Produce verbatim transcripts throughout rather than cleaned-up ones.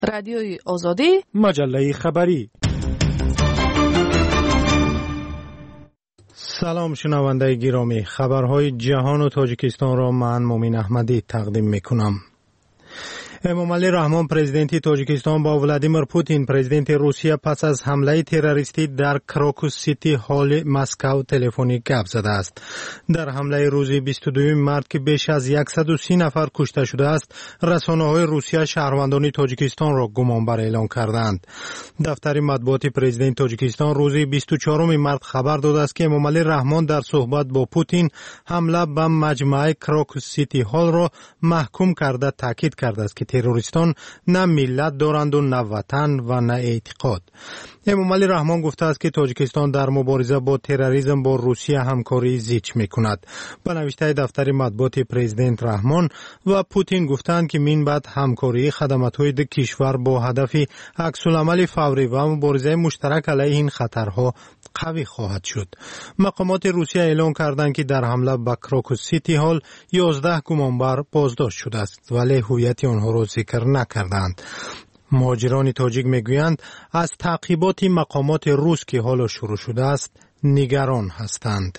رادیوی آزادی، مجله خبری. سلام شنونده گرامی، خبرهای جهان و تاجیکستان را من مومن احمدی تقدیم میکنم. امامعلی رحمان پرزیدنت تاجیکستان با ولادیمیر پوتین پرزیدنت روسیه پس از حمله تروریستی در کراکوس سیتی هال مسکو تلفنی گپ زده است. در حمله روز بیست و دو مارس که بیش از صد و سی نفر کشته شده است، رسانه‌های روسیه شهروندان تاجیکستان را گمانبر اعلام کردند. دفتر مطبوعات پرزیدنت تاجیکستان روز بیست و چهارم مارس خبر داده است که امامعلی رحمان در صحبت با پوتین حمله به مجمع کراکوس سیتی هال را محکوم کرده تاکید کرده است که تروریستان نه ملت دارند و نه وطن و نه اعتقاد. امامعلی رحمان گفته است که تاجیکستان در مبارزه با تروریسم با روسیه همکاری زیچ میکند. به نوشته دفتر مطبوعات پرزیدنت رحمان و پوتین گفتند که من بعد همکاری خدمات‌های دو کشور با هدف عکس‌العمل فوری و مبارزه مشترک علیه این خطرها قوی خواهد شد. مقامات روسیه اعلام کردند که در حمله به کراکوس سیتی هال یازده گمانبر بازداشت شده است ولی هویت آنها را ذکر نکردند. مهاجران تاجیک میگویند از تعقیبات مقامات روس که حالا شروع شده است نگران هستند.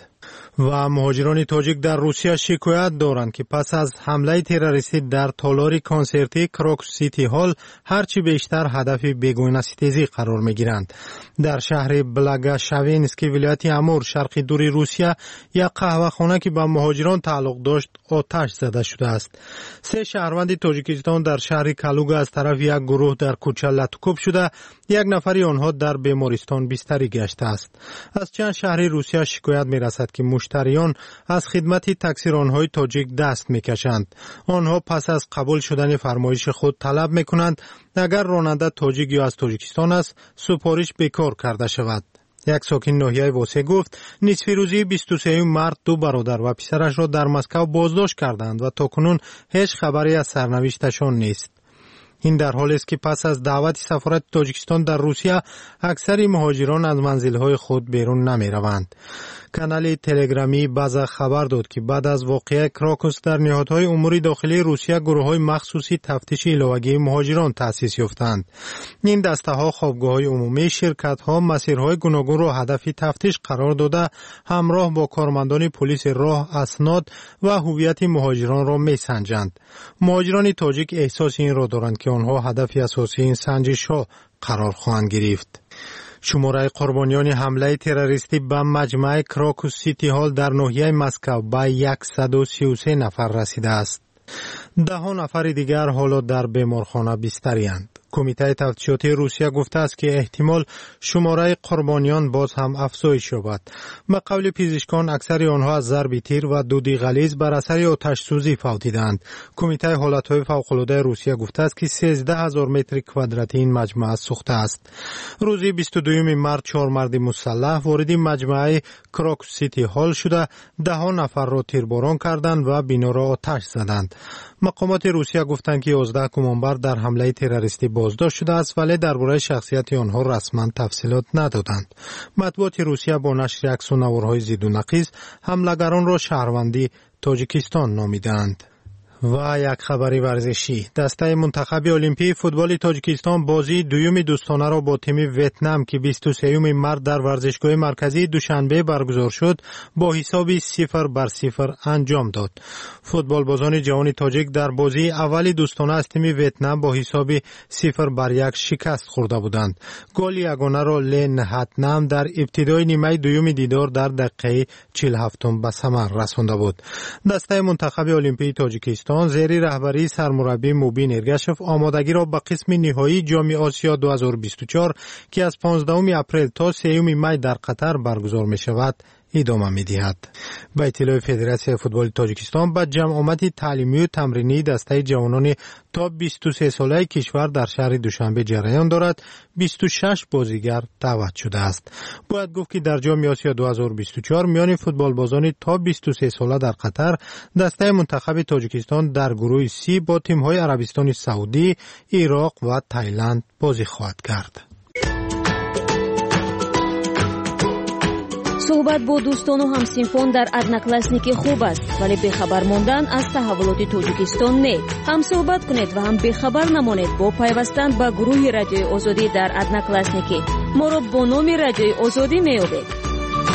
و مهاجران تاجیک در روسیه شکایت دارند که پس از حمله تروریستی در تالار کنسرتی کراکوس سیتی هال هرچی بیشتر هدف بیگانه‌ستیزی قرار میگیرند. در شهر بلاگاشوینسکی ولایت امور شرقی دور روسیه یک قهوه‌خانه که به مهاجران تعلق داشت آتش زده شده است. سه شهروند تاجیکستان در شهر کالوگا از طرف یک گروه در کوچه لطکوب شده، یک نفری آنها در بیمارستان بستری گشته است. از چند شهر روسیه شکایت میرسد که مشتریان از خدمت تاکسیران‌های تاجیک دست میکشند. آنها پس از قبول شدن فرمایش خود طلب میکنند اگر راننده تاجیک یا از تاجیکستان است سفارش بیکار کرده شود. یک ساکن ناحیه واسه گفت نصف روزی بیست و سه مارس دو برادر و پسرش را در مسکو بازداشت کردند و تاکنون هیچ خبری از سرنوشتشان نیست. این در حالی است که پس از دعوت سفارت تاجیکستان در روسیه اکثر مهاجران از منزل‌های خود بیرون نمی‌روند. کانال تلگرامی بازا خبر داد که بعد از واقعه کراکوس در نهادهای امور داخلی روسیه گروه‌های مخصوصی تفتیش علاوگی مهاجران تأسیس یافتند. این دسته‌ها خوابگاه‌های عمومی، شرکت‌ها، مسیرهای گوناگون را هدف تفتیش قرار داده همراه با کارمندان پلیس راه اسناد و هویت مهاجران را می‌سنجند. مهاجران تاجیک احساس این را دارند که آنها هدف اساسی این سنجش‌ها قرار خواهند گرفت. شماره قربانیان حمله تروریستی به مجمع کراکوس سیتی هال در ناحیه مسکو به صد و سی و سه نفر رسیده است. ده نفر دیگر حالا در بیمارخانه بستری‌اند. کمیته تفتیشاتی روسیه گفته است که احتمال شماره قربانیان باز هم افزایش یابد. به قول پزشکان اکثر آنها از ضرب تیر و دود غلیظ بر اثر آتش سوزی فوتیدند. کمیته حالتهای فوق‌العاده روسیه گفته است که سیزده هزار متر کوادراتی این مجمع سوخته است. روز بیست و دو مارس چهار مرد مسلح وارد مجمع کراکوس سیتی هال شده ده نفر را تیرباران کردند و بنا را آتش زدند. مقامات روسیه گفتند که یازده گمانبر در حمله تروریستی بازداشت شده است ولی درباره شخصیت آنها رسما تفصیلات ندادند. مطبوعات روسیه با نشر عکس و نوارهای ضد و نقیض حملگران را شهروندی تاجیکستان نامیدند. و یک خبری ورزشی، دسته منتخب المپی فوتبال تاجیکستان بازی دوم دوستانه را با تیم ویتنام که بیست و سه مارس در ورزشگاه مرکزی دوشنبه برگزار شد با حساب صفر بر صفر انجام داد. فوتبال بازان جوان تاجیک در بازی اول دوستانه از تیم ویتنام با حساب صفر بر یک شکست خورده بودند. گل یگانه را لین هتنام در ابتدای نیمه دوم دیدار در دقیقه چهل و هفت به ثمر رسانده بود. دسته منتخب المپی تاجیکستان زیر رهبری سرمربی موبین ارگشف آمادگی را به قسم نهایی جام آسیا دو هزار و بیست و چهار که از پانزدهم اپریل تا سوم می در قطر برگزار می شود ادامه می دهد. به اطلاع فدراسیون فوتبال تاجیکستان با جمع آمد تعلیمی و تمرینی دسته جوانان تا بیست و سه ساله کشور در شهر دوشنبه جریان دارد. بیست و شش بازیگر دعوت شده است. باید گفت که در جام آسیا دو هزار و بیست و چهار میان فوتبال بازان تا بیست و سه ساله در قطر دسته منتخب تاجیکستان در گروه سی با تیم‌های عربستان سعودی، عراق و تایلند بازی خواهد کرد. صحبت با دوستان و همسینفان در ادناکلاسنیک خوب است، ولی بخبر ماندن از تحولات تاجیکستان نه. هم صحبت کنید و هم بخبر نمانید با پیوستن به گروه رادیوی آزادی در ادناکلاسنیک. ما را با نام رادیوی آزادی میابید.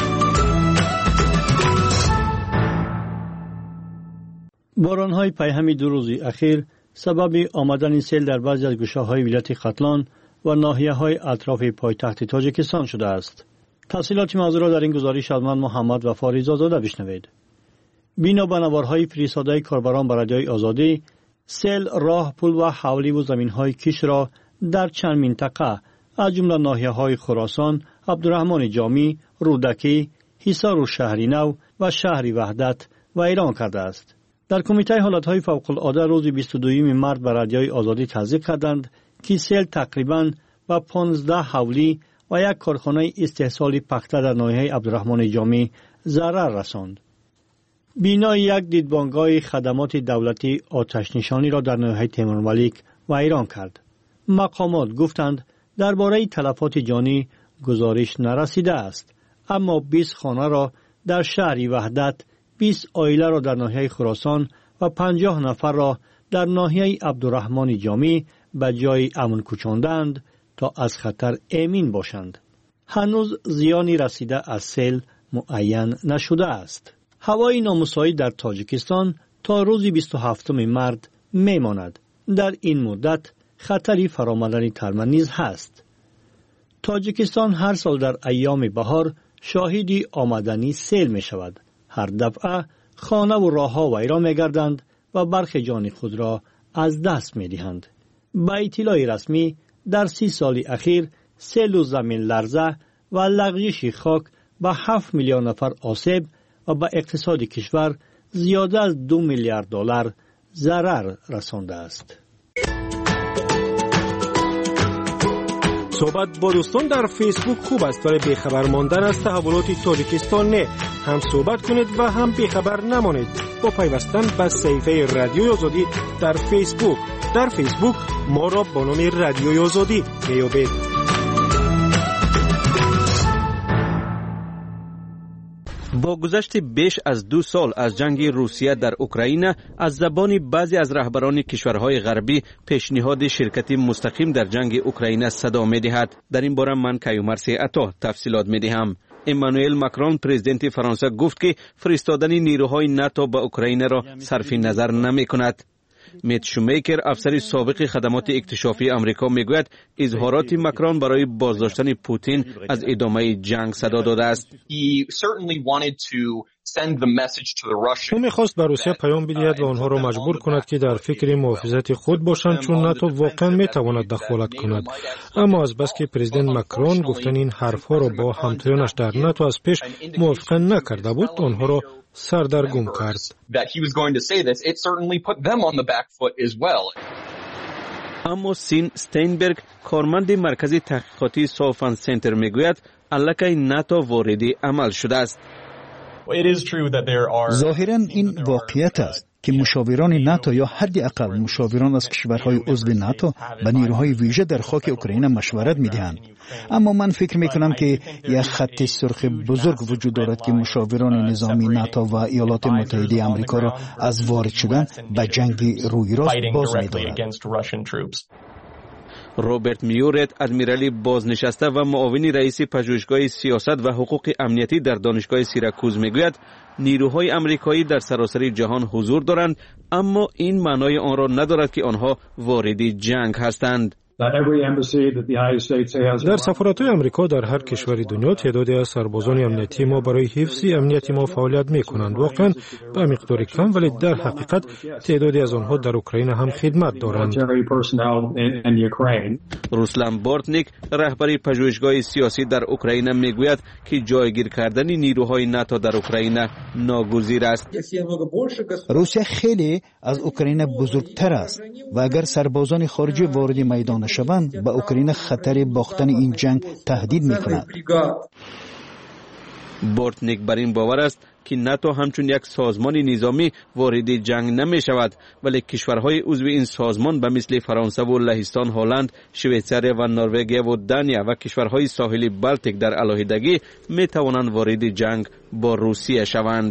باران‌های پیهمی دو روزی اخیر سبب آمدن سیل در بعضی از گوشه‌های ولایت ختلان و ناحیه‌های اطراف پایتخت تاجیکستان شده است. تفصیلات موضوع را در این گزارش از من محمد و فاریزا زاده بشنوید. بنا به نوارهای فرستاده کاربران به رادیوی آزادی، سیل راه، پل و حولی و زمین‌های کش را در چند منطقه از جمله ناحیه‌های خراسان، عبدالرحمن جامی، رودکی، حصار و شهری نو و شهری وحدت ویران کرده است. در کمیته حالتهای فوق‌العاده روز بیست و دوم مارس به رادیوی آزادی تصدیق کردند که سیل تقریباً به پانزده حولی و یک کارخانه استحصال پخته در ناحیه عبدالرحمن جامی ضرر رساند. بینای یک دیدبانگاه خدمات دولتی آتش نشانی را در ناحیه تیمورملیک ویران کرد. مقامات گفتند درباره تلفات جانی گزارش نرسیده است، اما بیست خانه را در شهری وحدت، بیست عائله را در ناحیه خراسان و پنجاه نفر را در ناحیه عبدالرحمن جامی به جای امن کوچاندند تا از خطر امین باشند. هنوز زیانی رسیده از سیل معین نشده است. هوای نامساعد در تاجیکستان تا روز بیست و هفتم مارس میماند. در این مدت خطری فرامدن ترمه نیز هست. تاجیکستان هر سال در ایام بهار شاهدی آمدنی سیل می شود. هر دفعه خانه و راه‌ها ویران می‌گردند و برخی جان خود را از دست می‌دهند. با اطلاع رسمی در سی سال اخیر سیل و زمین لرزه و لغزش خاک به هفت میلیون نفر آسیب و به اقتصاد کشور زیاده از دو میلیارد دلار ضرر رسانده است. صحبت با دوستان در فیسبوک خوب است، ولی بیخبر ماندن از تحولات تاجیکستان نه. هم صحبت کنید و هم بیخبر نمانید با پیوستن به صفحه رادیوی آزادی در فیسبوک. در فیسبوک ما را با نام رادیوی آزادی میابید. با گذشت بیش از دو سال از جنگ روسیه در اوکراین، از زبان بعضی از رهبران کشورهای غربی پیشنهاد شرکت مستقیم در جنگ اوکراین صدا می‌دهد. در این باره من کیومرث عطا تفصیلات می‌دهم. امانوئل ماکرون پرزیدنت فرانسه گفت که فرستادن نیروهای ناتو به اوکراین را صرف نظر نمی‌کند. میت شومیکر، افسر سابق خدمات اکتشافی آمریکا، میگوید اظهارات ماکرون برای بازداشتن پوتین از ادامه جنگ صدا داده است. او میخواست به روسیه پیام بدهد و آنها را مجبور کند که در فکر محافظت خود باشند، چون ناتو واقعا میتواند دخالت کند. اما از بس که پرزیدنت ماکرون گفتن این حرفها را با همتایانش در ناتو از پیش موافقه نکرده بود، آنها را سردرگم کرد. اما سین استینبرگ، کارمند مرکز تحقیقاتی سالفان سنتر، میگوید الکی ناتو وارد عمل شده است. ظاهراً این واقعیت است که مشاوران ناتو یا حداقل مشاوران از کشورهای عضو ناتو به نیروهای ویژه در خاک اوکراین مشورت می‌دهند. اما من فکر می‌کنم که یک خط سرخ بزرگ وجود دارد که مشاوران نظامی ناتو و ایالات متحده آمریکا را از وارد شدن به جنگ روی راست باز می‌دارد. روبرت میورت، ادمیرالی بازنشسته و معاون رئیس پژوهشگاه سیاست و حقوق امنیتی در دانشگاه سیراکوز، میگوید نیروهای آمریکایی در سراسر جهان حضور دارند، اما این معنای آن را ندارد که آنها وارد جنگ هستند. در سفارت‌های آمریکا در هر کشور دنیا تعدادی از سربازان امنیتی ما برای حفظ امنیت ما فعالیت می‌کنند. واقعاً به مقدار کم، ولی در حقیقت تعدادی از آنها در اوکراین هم خدمت دارند. روسلان بورتنیک، رهبر پژوهشگاه سیاسی در اوکراین، میگوید که جایگیر کردن نیروهای ناتو در اوکراین ناگزیر است. روسیه خیلی از اوکراین بزرگتر است و اگر سربازان خارجی وارد میدان شوند، به اوکراین خطر باختن این جنگ تهدید می‌کند. بورتنیک بر این باور است که ناتو همچون یک سازمان نظامی وارد جنگ نمی شود، ولی کشورهای عضو این سازمان به مثل فرانسه و لهستان، هلند، شویتزاریا و نروژ و دانیا و کشورهای ساحلی بالتیک در علیحدگی می توانند وارد جنگ با روسیه شوند.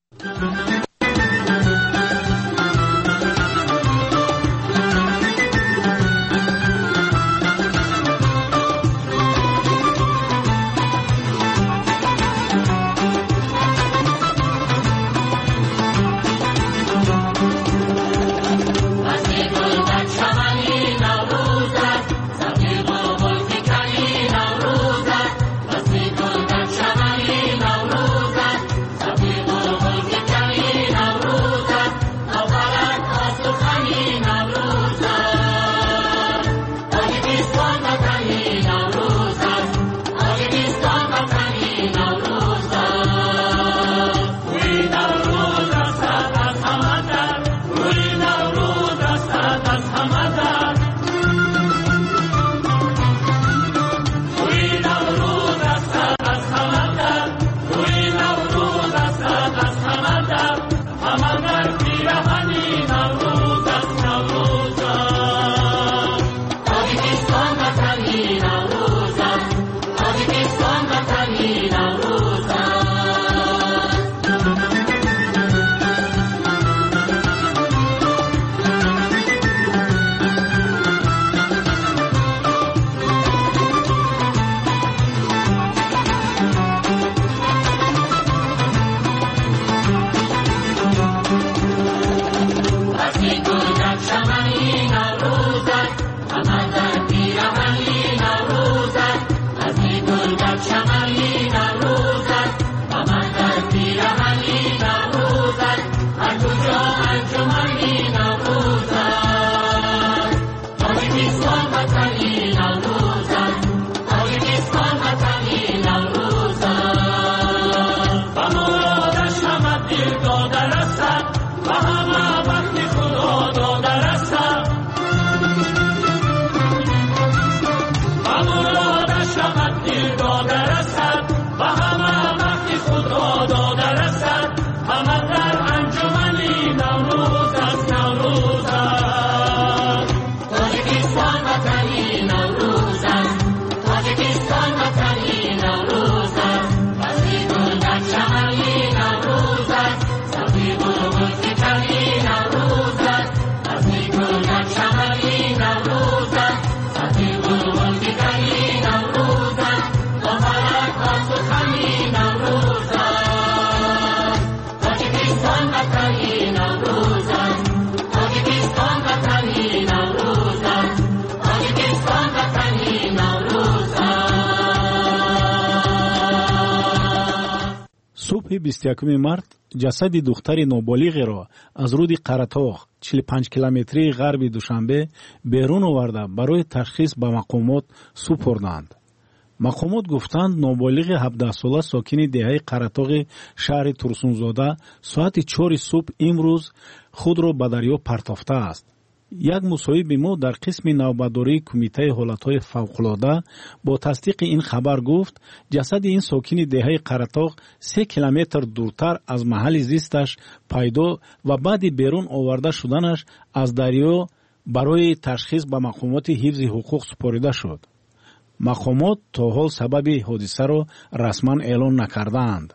بیست و یکم مارت جسد دختر نابالغ را از رود قره‌طاق چهل و پنج کیلومتری غرب دوشنبه بیرون آورده برای تشخیص به مقامات سپردند. مقامات گفتند نابالغ هفده ساله ساکن دهه قره‌طاق شهر ترسونزاده ساعت چهار صبح امروز خود را به دریا پرتافته است. یک مصاحب ما در قسم نوبتداری کمیته حالتهای فوق‌العاده با تصدیق این خبر گفت جسد این ساکن دهه قره‌طاق سه کیلومتر دورتر از محل زیستش پیدا و بعد بیرون آورده شدنش از دریا برای تشخیص به مقامات حفظ حقوق سپرده شد. مقامات تا حال سبب حادثه را رسما اعلان نکردند.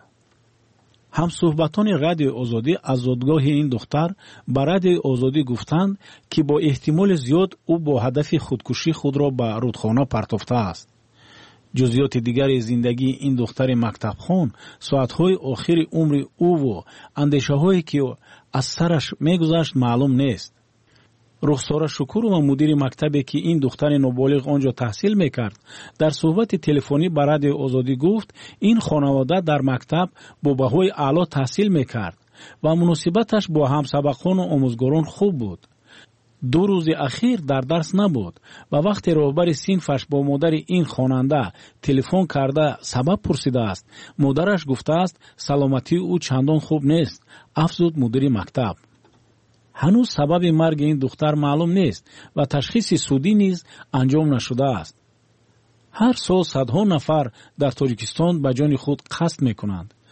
همصحبتان رادیو آزادی از زادگاه این دختر به رادیو آزادی گفتند که با احتمال زیاد او با هدف خودکشی خود را به رودخانه پرتافته است. جزئیات دیگر زندگی این دختر مکتبخوان، ساعتهای آخر عمر او و اندیشه‌هایی که از سرش می‌گذشت معلوم نیست. رخسار شکور و مدیر مکتبی که این دختر نابالغ آنجا تحصیل میکرد در صحبت تلفنی با رادیو آزادی گفت این خانواده در مکتب با بهای اعلی تحصیل میکرد و مناسبتش با همسبقان و آموزگاران خوب بود. دو روز اخیر در درس نبود و وقتی رهبر صنفش با مادر این خواننده تلفن کرده سبب پرسیده است، مادرش گفته است سلامتی او چندان خوب نیست، افزود مدیر مکتب. هنوز سبب مرگ این دختر معلوم نیست و تشخیص سودی نیز انجام نشده است. هر سال صدها نفر در تاجیکستان به جان خود قصد میکنند.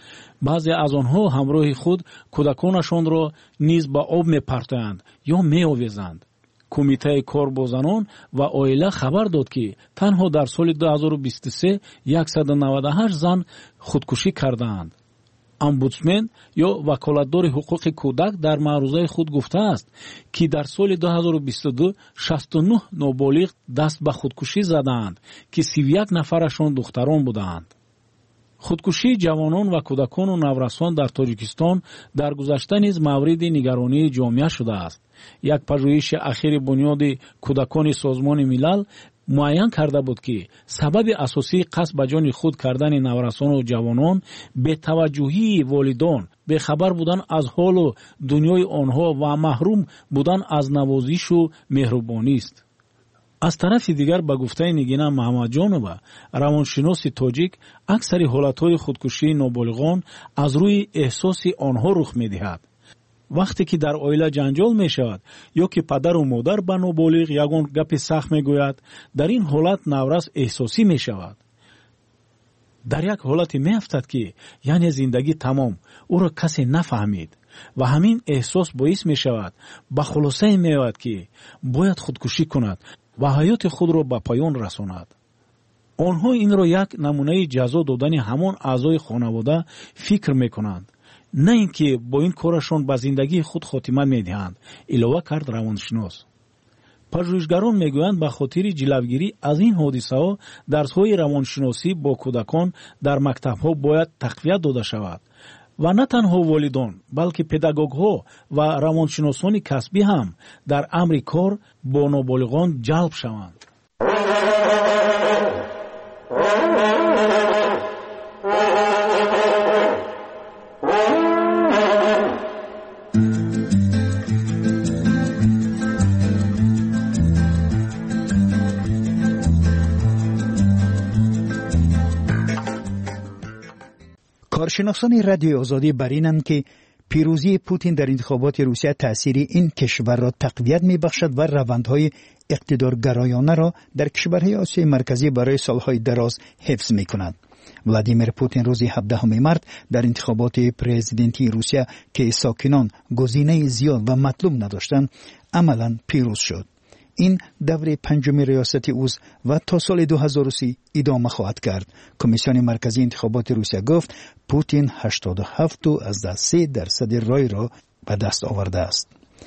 баъзе аз онҳо ҳамроҳи худ кӯдаконашонро низ ба об мепартоянд ё меовезанд. кумитаи кор бо занон ва оила хабар дод ки танҳо дар соли ду ҳазору бисту се яксад у навад и ҳашт зан худкушӣ кардаанд. омбудсмен ё ваколатдори ҳуқуқи кӯдак дар маърузаи худ гуфтааст ки дар соли ду ҳазору бисту ду шасту нӯҳ ноболиғ даст ба худкушӣ задаанд ки сиву як нафарашон духтарон буданд. худкушии ҷавонон ва кӯдакону наврасон дар Тоҷикистон дар гузашта низ мавриди нигаронии ҷомеа шудааст. як пажӯҳиши ахири бунёди кӯдакони созмони милал муайян карда буд ки сабаби асосии қасд ба ҷони худ кардани наврасону ҷавонон бетаваҷҷӯҳии волидон, бехабар будан аз ҳолу дунёи онҳо ва маҳрум будан аз навозишу меҳрубонист. аз тарафи дигар ба гуфтаи Нигина Маҳаммадҷонова, равоншиноси тоҷик, аксари ҳолатҳои худкушии ноболиғон аз рӯи эҳсоси онҳо рух медиҳад. вақте ки дар оила ҷанҷол мешавад ё ки падару модар ба ноболиғ ягон гапи сахт мегӯяд, дар ин ҳолат наврас эҳсосӣ мешавад. дар як ҳолате меафтад ки яъне зиндагӣ тамом, ӯро касе нафаҳмид ва ҳамин эҳсос боис мешавад ба хулосае меояд ки бояд худкушӣ кунад ва ҳаёти худро ба поён расонад. онҳо инро як намунаи ҷазо додани ҳамон аъзои хонавода фикр мекунанд, на ин ки бо ин корашон ба зиндагии худ хотима медиҳанд, илова кард равоншинос. пажӯҳишгарон мегӯянд ба хотири ҷилавгирӣ аз ин ҳодисаҳо дарсҳои равоншиносӣ бо кӯдакон дар мактабҳо бояд тақвият дода шавад ва на танҳо волидон, балки педагогҳо ва равоншиносони касбӣ ҳам дар амри кор бо ноболиғон ҷалб шаванд. کارشناسان رادیو آزادی بر اینند که پیروزی پوتین در انتخابات روسیه تأثیر این کشور را تقویت می‌بخشد و روندهای اقتدارگرایانه را در کشورهای آسیای مرکزی برای سالهای دراز حفظ می‌کند. ولادیمیر پوتین روز هفدهم مارس در انتخابات پرزیدنتی روسیه که ساکنان گزینه زیاد و مطلوب نداشتند عملاً پیروز شد. این دوره پنجم ریاست اوست و تا سال دو هزار و سی ادامه خواهد کرد. کمیسیون مرکزی انتخابات روسیه گفت پوتین هشتاد و هفت از سه درصد رای را به دست آورده است.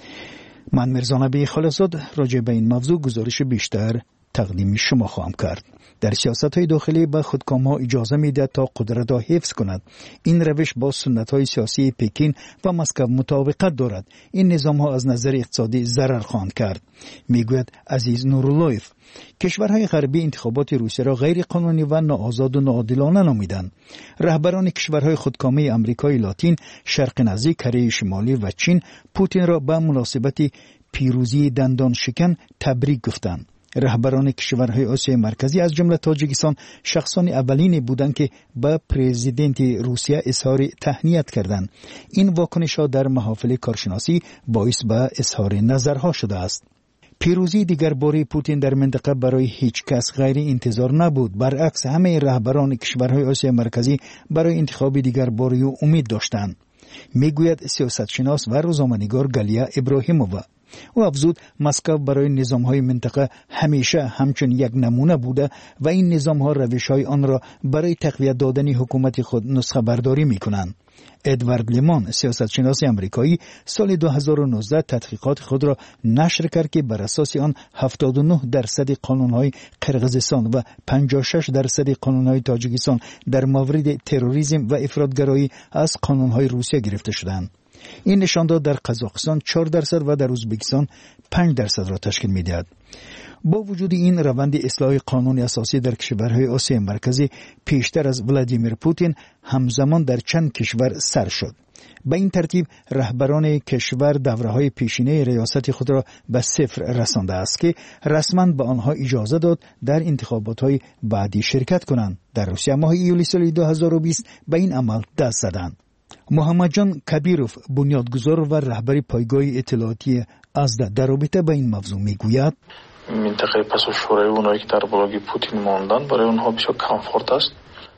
من میرزا نبی خالصزاد راجع به این موضوع گزارش بیشتر تقدیم شما خواهم کرد. در سیاست‌های داخلی به خودکام‌ها اجازه می‌دهد تا قدرت را حفظ کند. این روش با سنت‌های سیاسی پکین و مسکو مطابقت دارد. این نظام‌ها از نظر اقتصادی ضرر خواهند کرد. میگوید عزیز نوراللهیف. کشورهای غربی انتخابات روسیه را غیر قانونی و ناآزاد و ناعادلانه نامیدند. رهبران کشورهای خودکامه آمریکای لاتین، شرق نزدیک، کره شمالی و چین پوتین را به مناسبت پیروزی دندان شکن تبریک گفتند. رهبران کشورهای آسیای مرکزی از جمله تاجیکستان شخصان اولینی بودند که به پرزیدنت روسیه اظهار تهنیت کردند. این واکنش‌ها در محافل کارشناسی باعث به اظهار نظرها شده است. پیروزی دیگر باره پوتین در منطقه برای هیچ کس غیر انتظار نبود. برعکس همه رهبران کشورهای آسیای مرکزی برای انتخاب دیگر باره امید داشتند. میگوید سیاستشناس و روزنامه‌نگار گالیا ابراهیمووا. او افزود مسکو برای نظام‌های منطقه همیشه همچون یک نمونه بوده و این نظام‌ها روش‌های آن را برای تقویت دادن حکومت خود نسخه برداری می‌کنند. ادوارد لیمان سیاستشناس آمریکایی سال دو هزار و نوزده تحقیقات خود را نشر کرد که بر اساس آن هفتاد و نه درصد قانون‌های قرقیزستان و پنجاه و شش درصد قانون‌های تاجیکستان در مورد تروریسم و افراطگرایی از قانون‌های روسیه گرفته شدند. این نشانداد در قزاقستان چهار درصد و در ازبکستان پنج درصد را تشکیل می‌دهد. با وجود این روند اصلاح قانون اساسی در کشورهای آسیای مرکزی پیشتر از ولادیمیر پوتین همزمان در چند کشور سر شد. به این ترتیب رهبران کشور دوره‌های پیشینه ریاست خود را به صفر رسانده است که رسما به آنها اجازه داد در انتخابات‌های بعدی شرکت کنند. در روسیه ماه ایولی سال دو هزار و بیست به این عمل دست زدند. محمد جان کبیروف بنیادگذار و رهبر پایگاه اطلاعاتی ازدا در رابطه با این موضوع میگوید منطقه پس و شورای اونایی که در بلاگ پوتین ماندن برای اونها بسیار کامفورت است.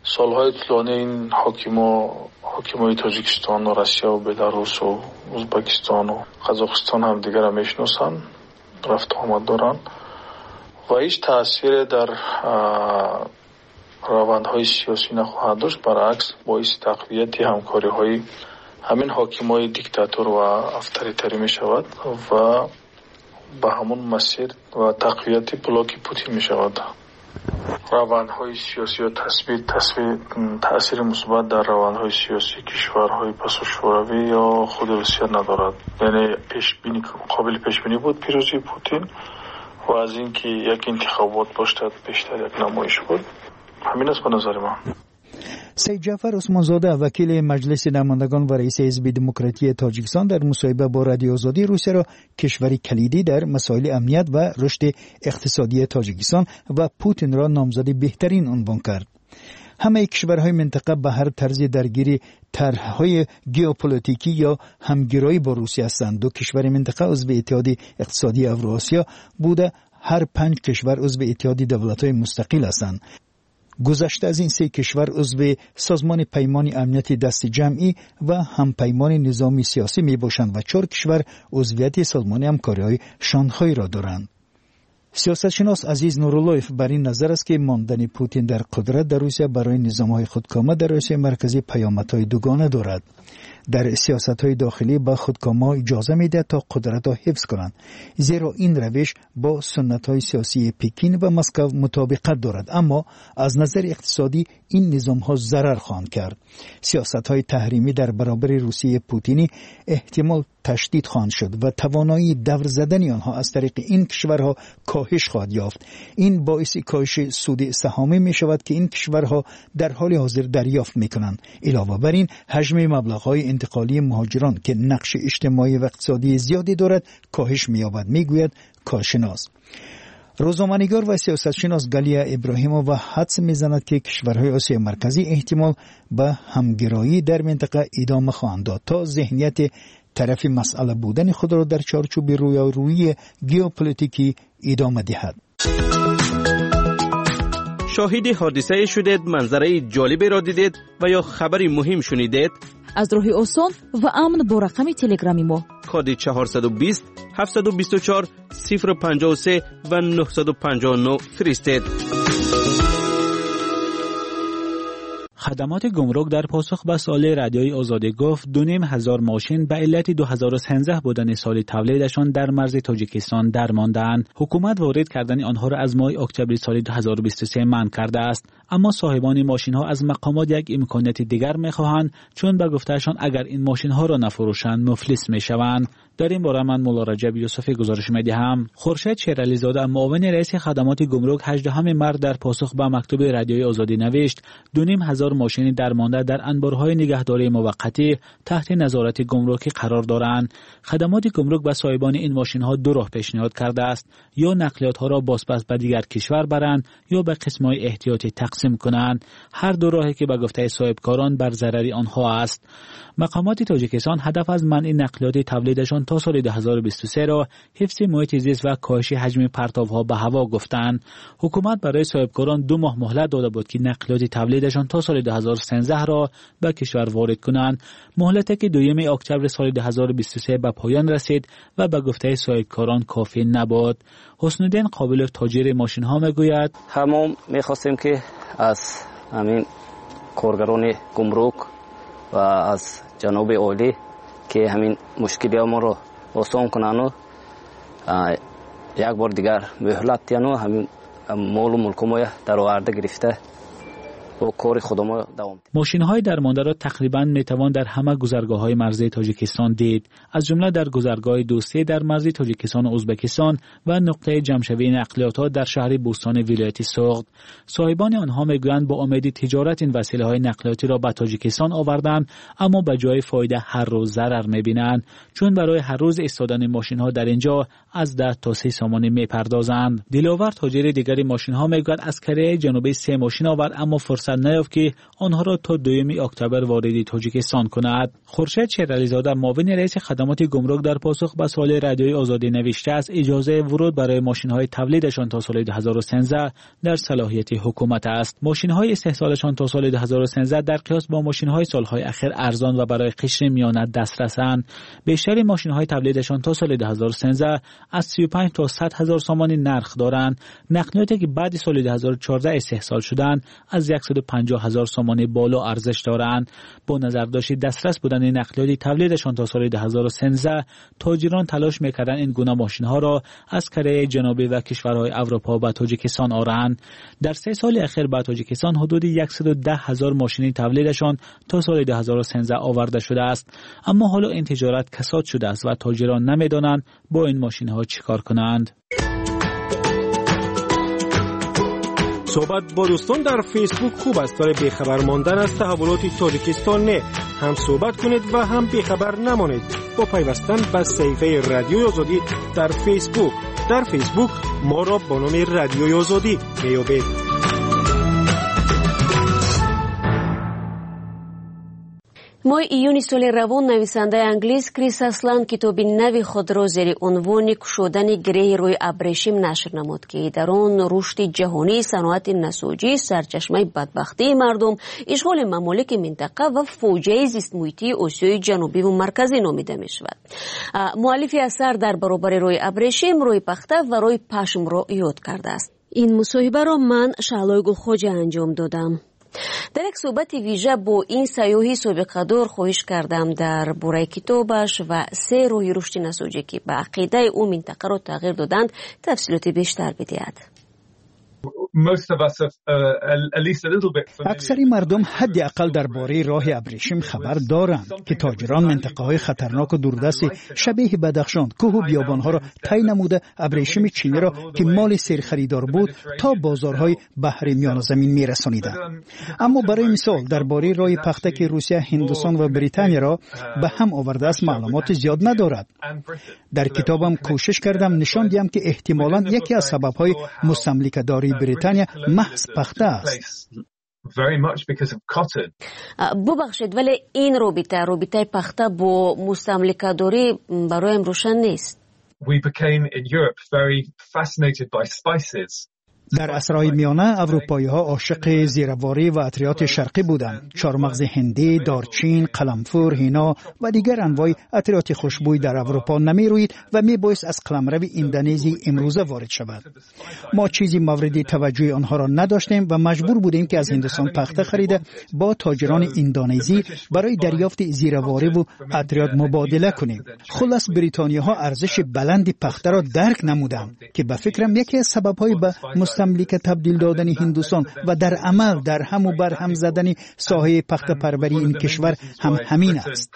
سالهای طولانی این حاکما حاکمای تاجیکستان و روسیه و بلاروس و ازبکستان و قزاقستان هم دیگر را میشناسند، رفت آمد دارند و هیچ تأثیر در روندهای سیاسی نخواهد داشت. برعکس باعث تقویت همکاری های همین حاکمای دیکتاتور و افطاریتری می شود و به همون مسیر و تقویت بلاک پوتین می شود. روندهای سیاسی و تثبیت تأثیر مثبت در روندهای سیاسی کشورهای پس شوروی یا خود روسیه ندارد. یعنی پیش بینی قابل پیش بینی بود پیروزی پوتین و از اینکه یک انتخابات باشد بیشتر یک نمایش بود. همین است به نظر من. سید جعفر عثمانزاده وکیل مجلس نمایندگان و رئیس حزب دموکراتی تاجیکستان در مصاحبه با رادیو آزادی روسیه را کشوری کلیدی در مسائل امنیت و رشد اقتصادی تاجیکستان و پوتین را نامزد بهترین عنوان کرد. همه کشورهای منطقه به هر طرز درگیری طرح‌های ژئوپلیتیکی یا همگرایی با روسیه هستند. دو کشور منطقه عضو اتحاد اقتصادی اوراسیا بوده، هر پنج کشور عضو اتحاد دولت‌های مستقل هستند. گذشته از این سه کشور عضو سازمان پیمان امنیت دست جمعی و هم پیمان نظامی سیاسی می باشند و چهار کشور عضویت سازمان همکاری‌های شانگهای را دارند. سیاستشناس عزیز نوراللهیف بر این نظر است که ماندن پوتین در قدرت در روسیه برای نظام‌های خودکامه در آسیای مرکزی پیامدهای دوگانه دارد. در سیاست‌های داخلی با خودکامه اجازه می‌دهد تا قدرت را حفظ کنند، زیرا این روش با سنت‌های سیاسی پکین و مسکو مطابقت دارد، اما از نظر اقتصادی این نظام‌ها ضرر خواهند کرد. سیاست‌های تحریمی در برابر روسیه پوتینی احتمال تشدید خواهند شد و توانایی دور زدن آنها از طریق این کشورها کاهش خواهد یافت. این باعث کاهش سود سهامی می شود که این کشورها در حال حاضر دریافت می کنند. علاوه بر این حجم مبلغ‌های انتقالی مهاجران که نقش اجتماعی و اقتصادی زیادی دارد کاهش می یابد، می گوید کارشناس. روزنامه‌نگار و سیاستشناس گالیا ابراهیمووا حدس می‌زند که کشورهای آسیای مرکزی احتمال به همگرایی در منطقه ادامه خواهند داد تا ذهنیت طرف مسئله بودن خود را در چارچوب رویارویی ژئوپلیتیکی ادامه دهد. شاهد حادثه شدید، منظره جالبی را دیدید و یا خبری مهم شنیدید؟ از راه آسان و امن با رقم تلگرامی ما کد چهارصد و بیست هفتصد و بیست و چهار صفر پنجاه و سه و نهصد و پنجاه و نه فرستید. خدمات گمرک در پاسخ به سوال رادیوی آزادی گفت دو نیم هزار ماشین به علت دو هزار و سیزده بودن سال تولیدشان در مرز تاجیکستان درماندند. حکومت وارد کردن آنها را از ماه اکتبر سال دو هزار و بیست و سه منع کرده است، اما صاحبان ماشین ها از مقامات یک امکانات دیگر می‌خواهند، چون به گفتهشان اگر این ماشین ها را نفروشند مفلس می‌شوند. در این باره من مولا رجب یوسفی گزارش می‌دهم. خورشید شیرعلی زاده معاون رئیس خدمات گمرک هجدهم مارس در پاسخ به مکتوب رادیوی آزادی نوشت دو نیم هزار ماشین درمانده در انبارهای نگهداری موقتی تحت نظارت گمرکی قرار دارند. خدمات گمرک به صاحبان این ماشین ها دو راه پیشنهاد کرده است: یا نقلیات ها را بازپس به دیگر کشور برند یا به قسم‌های احتیاطی تقسیم کنند. هر دو راهی که به گفته صاحبکاران بر ضرر آنها است. مقامات تاجیکستان هدف از منع نقلیات تولیدشان تا سال دو هزار و بیست و سه را حفظ محیط زیست و کاهش حجم پرتاب‌ها به هوا گفتند. حکومت برای صاحبکاران دو ماه مهلت داده بود که نقلیات تولیدشان تا سال دو هزار و سیزده را به کشور وارد کنند. مهلتی که دوم اکتبر سال دو هزار و بیست و سه به پایان رسید و به گفته صاحبکاران کافی نبود. حسن الدین قابل تاجر ماشین ها میگوید همون میخواستیم که از همین کارگران گمرک و از جناب عالی که همین مشکلی ما رو آسان کنن و یک بار دیگر مهلت دیدن و همین مال و ملک ما در آورده گرفته و کار خودمون دوام. ماشین‌های درمانده را تقریباً میتوان در همه گذرگاه‌های مرزی تاجیکستان دید، از جمله در گذرگاه دوستی در مرز تاجیکستان و ازبکستان و نقطه جمع‌شوی نقلیات‌ها در شهر بوستان ولایت سوغد. صاحبان آنها میگویند با امید تجارت این وسیله‌های نقلیاتی را به تاجیکستان آوردند، اما به جای فایده هر روز ضرر می‌بینند، چون برای هر روز ایستادن ماشین‌ها در اینجا از ده تا سی سامانی می‌پردازند. دلاور تاجر دیگر ماشین‌ها میگوید از کره جنوبی سه ماشین آورد، اما فرصت رخصت نیافت که آنها را تا دوم اکتبر وارد تاجیکستان کند. خورشید شیرعلیزاده معاون رئیس خدمات گمرک در پاسخ به سوال رادیوی آزادی نوشته است اجازه ورود برای ماشین‌های تولیدشان تا سال دو هزار و سیزده در صلاحیت حکومت است. ماشین‌های استحصالشان تا سال دو هزار و سیزده در قیاس با ماشین‌های سال‌های اخیر ارزان و برای قشر میانه دسترسند. بیشتر ماشین‌های تولیدشان تا سال دو هزار و سیزده از سی و پنج تا صد هزار سامان نرخ دارند. نقلیاتی که بعد سال دو هزار و چهارده استحصال شدند از صد و پنجاه هزار سامان بالا ارزش دارند. با نظر داشت دسترس بودن نقلیات تولیدشان تا سال دو هزار و سیزده، تاجران تلاش می‌کردند این گونه ماشین‌ها را از کره جنوبی و کشورهای اروپا به تاجیکستان آورند. در سه سال اخیر به تاجیکستان حدود صد و ده هزار ماشین تولیدشان تا سال دو هزار و سیزده آورده شده است، اما حالا این تجارت کساد شده است و تاجران نمی‌دانند با این ماشین‌ها چیکار کنند. صحبت با دوستان در فیسبوک خوب است، ولی بیخبر ماندن از تحولات تاجیکستان نه. هم صحبت کنید و هم بیخبر نمانید با پیوستن به صفحه رادیوی آزادی در فیسبوک. در فیسبوک ما را با نام رادیوی آزادی میابید. ماه ایون سال روان نویسنده انگلیس کریس اسلند کتابی نوی خود را زیر عنوان کشودن گره روی ابریشم نشر نمود که در آن رشد جهانی صنعت نساجی سرچشمه بدبختی مردم، اشغال ممالک منطقه و فوجای زیست محیطی آسیای جنوبی و مرکزی نامیده می شود. مؤلف اثر در برابر روی ابریشم، روی پخته و روی پشم را یاد کرده است. این مصاحبه را من شعلای گلخوجه انجام دادم. در یک صحبت ویژه با این سیاحی سابقه دار خواهش کردم در باره کتابش و سه راه رشد نساجی که به عقیده او منطقه را تغییر دادند تفصیلات بیشتر بدهد. اکثر مردم حداقل درباره راه ابریشم خبر دارند که تاجران منطقه‌های خطرناک و دوردست شبیه بدخشان، کوه و بیابان‌ها را طی نموده ابریشم چینی را که مال سیر خریدار بود تا بازارهای بحر میان زمین می‌رسانیدند. اما برای مثال درباره راه پخته که روسیه، هندوستان و بریتانیا را به هم آورده است معلومات زیاد ندارد. در کتابم کوشش کردم نشان دهم که احتمالاً یکی از سبب‌های مستملکه‌داری بریتانیا محض پخته است. ببخشید ولی این رابطه رابطه پخته با مستملکه‌داری برایم روشن نیست. We became in Europe very fascinated by spices. در عصرهای میانه اروپایی‌ها عاشق زیرواری و عطریات شرقی بودند. چارمغز هندی، دارچین، قلمفور، هینا و دیگر انواع عطریات خوشبوی در اروپا نمی‌روید و می‌بایست از قلمرو اندونزی امروزه وارد شود. ما چیزی مورد توجه آنها را نداشتیم و مجبور بودیم که از هندوستان پخته خریده با تاجران اندونزی برای دریافت زیرواری و عطریات مبادله کنیم. خلاص بریتانیاها ارزش بلند پخته را درک نمودند که به فکرم یکی از سبب‌های به مستملک تبدیل دادن هندوستان و در عمل در هم و بر هم زدن ساحه پخته پروری این کشور هم همین است.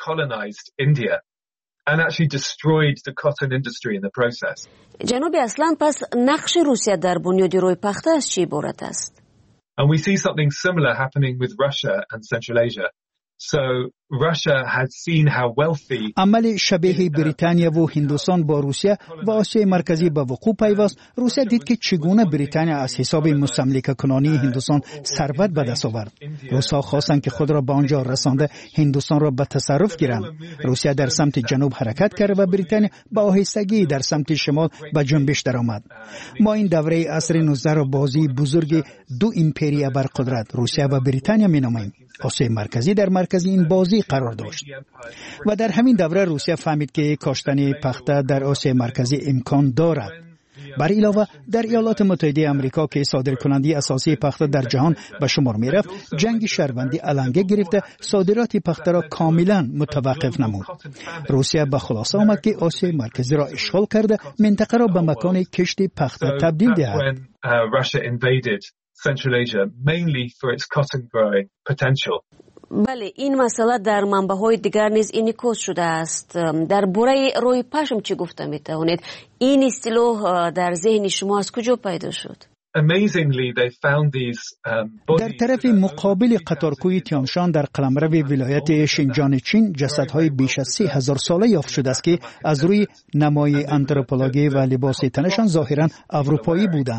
جناب اسلند، پس نقش روسیه در بنیاد روی پخته از چی عبارت است؟ And we see something similar happening with Russia and Central Asia. So Russia had seen how wealthy عمل شبیه بریتانیا و هندوستان با روسیه و آسیای مرکزی به وقوع پیوست. روسیه دید که چگونه بریتانیا از حساب مستملکه کنانی هندوستان ثروت به دست آورد. روس‌ها خواستند که خود را به آنجا رسانده هندوستان را به تصرف گیرند. روسیه در سمت جنوب حرکت کرد و بریتانیا با آهستگی در سمت شمال به جنبش درآمد. ما این دوره عصر نوزده را بازی بزرگ دو امپریا بر قدرت روسیه و بریتانیا می‌نامیم. آسیای مرکزی در مرکز این بازی قرار داشت و در همین دوره روسیه فهمید که کاشتن پخته در آسیای مرکزی امکان دارد. بر علاوه در ایالات متحده آمریکا که صادرکننده اساسی پخته در جهان به شمار می رفت، جنگ شهروندی علنگه گرفته صادرات پخته را کاملا متوقف نمود. روسیه به خلاصه آمد که آسیای مرکزی را اشغال کرده منطقه را به مکان کشت پخته تبدیل دهد. Central Asia, mainly for its cotton growing potential. بله، این مسئله در منبع‌های دیگر نیز انعکاس شده است. در باره روی پشم چی گفته می‌توانید؟ این اصطلاح در ذهن شما از کجا پیدا شد؟ Amazingly, they found these, um, در طرف مقابل قطارکوی تیانشان در قلمرو ولایت شینجان چین جسدهای بیش از سی هزار ساله یافت شده است که از روی نمای آنتروپولوژی و لباس تنشان ظاهراً اروپایی بودند.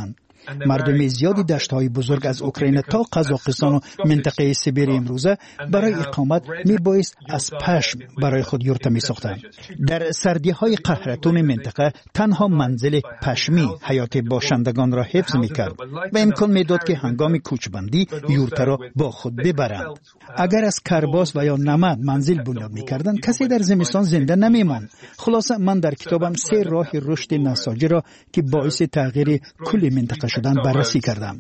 مردم زیادی دشت‌های بزرگ از اوکراین تا قزاقستان و منطقه سیبیر امروزه برای اقامت میبایست از پشم برای خود یورت میساختند. در سردی‌های قهرتون منطقه تنها منزل پشمی حیات باشندگان را حفظ میکرد و امکان میداد که هنگام کوچبندی یورت را با خود ببرند. اگر از کرباس و یا نمد منزل بنیاد میکردند کسی در زمستان زنده نمیماند. خلاصه من در کتابم سه راه رشد نساجی را که باعث تغییر کل منطقه شدن بررسی کردم.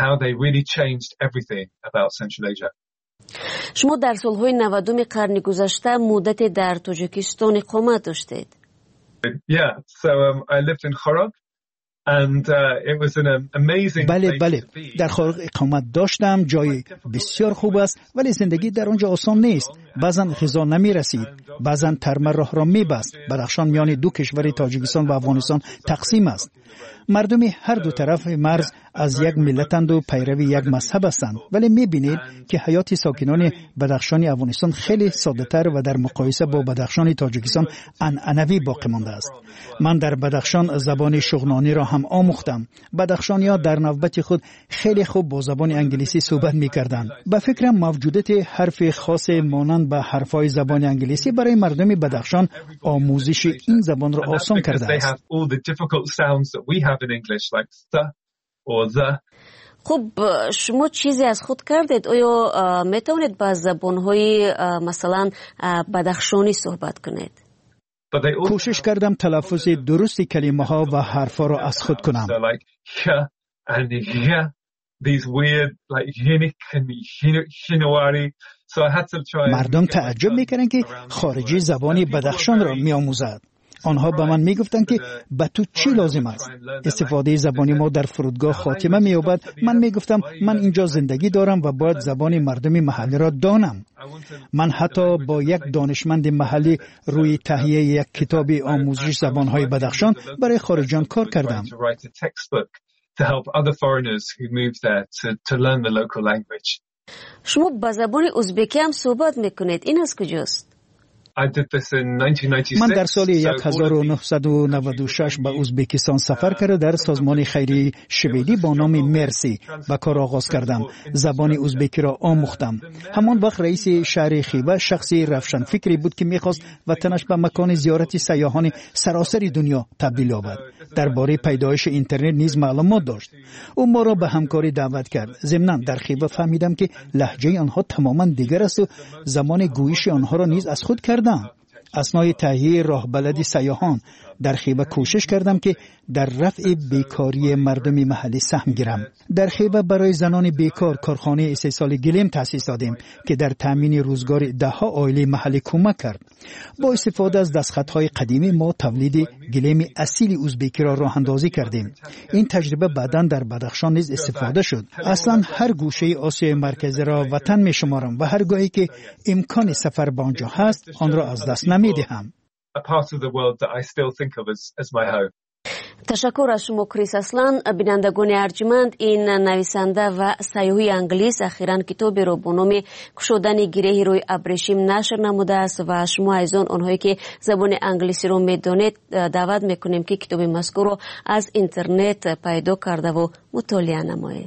شما در سالهای نودم قرن گذشته مدت در تاجیکستان اقامت داشتید. Yeah, so um, I lived in Khorog. And uh, it was an amazing بله بله در خارج اقامت داشتم. جای بسیار خوب است ولی زندگی در آنجا آسان نیست. بعضا غذا نمی رسید، بعضا ترمه راه را می بست. بدخشان میان دو کشور تاجیکستان و افغانستان تقسیم است. مردمی هر دو طرف مرز از یک ملتند و پیروی یک مذهب هستند، ولی می‌بینید که حیات ساکنان بدخشان افغانستان خیلی ساده‌تر و در مقایسه با بدخشان تاجیکستان عنعنوی باقی مانده است. من در بدخشان زبان شغنانی را هم آموختم. بدخشانی‌ها در نوبت خود خیلی خوب با زبان انگلیسی صحبت می‌کردند. به فکرم موجودیت حرف خاص مانند به حرف‌های زبان انگلیسی برای مردم بدخشان آموزش این زبان را آسان کرده است. خب شما چیزی از خود کردید؟ آیا میتونید با زبان‌های مثلا بدخشانی صحبت کنید؟ کوشش کردم تلفظ درست کلمه ها و حرفا را از خود کنم. مردم تعجب میکنن که خارجی زبانی بدخشان را میآموزد. آنها به من میگفتند که به تو چی لازم است؟ استفاده زبانی ما در فرودگاه خاتمه مییابد. من میگفتم من اینجا زندگی دارم و باید زبان مردم محلی را دانم. من حتی با یک دانشمند محلی روی تهیه یک کتاب آموزش زبانهای بدخشان برای خارجیان کار کردم. شما با زبان ازبکی هم صحبت میکنید. این از کجاست؟ من در سال هزار و نهصد و نود و شش به ازبکستان سفر کرده در سازمان خیری شویدی با نام مرسی به کار آغاز کردم. زبان ازبکی را آموختم. همان وقت رئیس شهر خیبه شخصی روشن فکری بود که میخواست وطنش به مکان زیارت سیاحان سراسر دنیا تبدیل یابد. درباره پیدایش اینترنت نیز معلومات داشت. او ما را به همکاری دعوت کرد. ضمناً در خیبه فهمیدم که لهجه آنها تماما دیگر است و زمان گویش آنها را نیز از خود کردم. اثنای تهیه راه بلدی سیاحان در خیبه کوشش کردم که در رفع بیکاری مردم محلی سهم گیرم. در خیبه برای زنان بیکار کارخانه استحصال گلیم تأسیس دادیم که در تامین روزگار ده ها عائله محلی کمک کرد. با استفاده از دستخطهای قدیمی ما تولید گلیم اصیل ازبکی را راه اندازی کردیم. این تجربه بعداً در بدخشان نیز استفاده شد. اصلا هر گوشه آسیای مرکزی را وطن می شمارم و هر گاهی که امکان سفر به آنجا هست آن را از دست نمی دهم. تشکر از شما کریس اسلان. بینندگان ارجمند، این نویسنده و سیاحی انگلیس اخیراً کتابی را با نام گشودن گره روی ابریشم نشر نموده است و شما ایزان آنهایی که زبان انگلیسی را میدانید دعوت میکنیم که کتاب مذکور را از اینترنت پیدا کرده و مطالعه نمایید.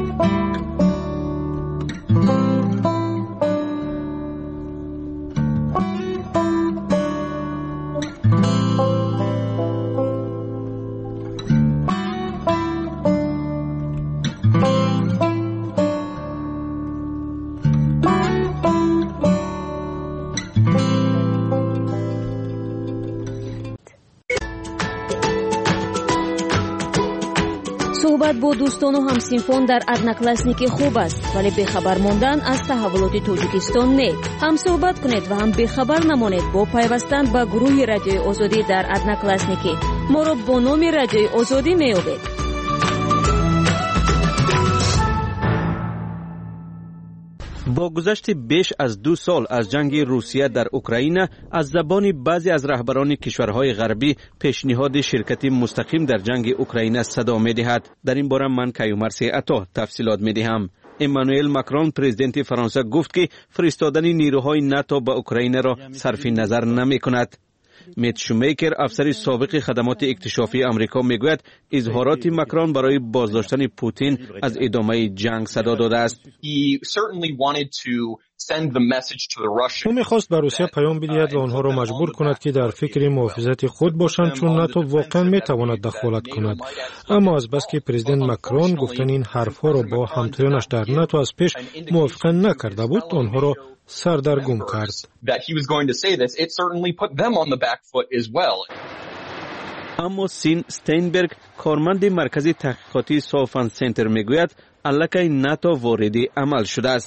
صحبت با دوستان و همسینفان در ادناکلاسنیک خوب است، ولی بخبر ماندن از تحولات تاجیکستان نه. هم صحبت کنید و هم بخبر نمانید با پیوستن به گروه رادیوی آزادی در ادناکلاسنیک. ما را با نام رادیوی آزادی میابید. با گذشت بیش از دو سال از جنگ روسیه در اوکراین، از زبان بعضی از رهبران کشورهای غربی پیشنهاد شرکت مستقیم در جنگ اوکراین صدا می‌دهد. در این باره من کیومرث عطا تفصیلات می‌دهم. امانوئل ماکرون پرزیدنت فرانسه گفت که فرستادن نیروهای ناتو به اوکراین را صرف نظر نمی‌کند. مت شومیکر افسر سابق خدمات اکتشافی آمریکا میگوید اظهارات مکرون برای بازداشتن پوتین از ادامه جنگ صدا داده است. او میخواست به روسیه پیام بدهد و آنها را مجبور کند که در فکر محافظت خود باشند، چون ناتو واقعا میتواند دخالت کند. اما از بس که پرزیدنت مکرون گفتن این حرفها را با همتایانش در ناتو از پیش موافقه نکرده بود، آنها را سردرگم کرد. اما سین استینبرگ کارمند مرکز تحقیقاتی سافن سنتر میگوید الکی ناتو وارد عمل شده است.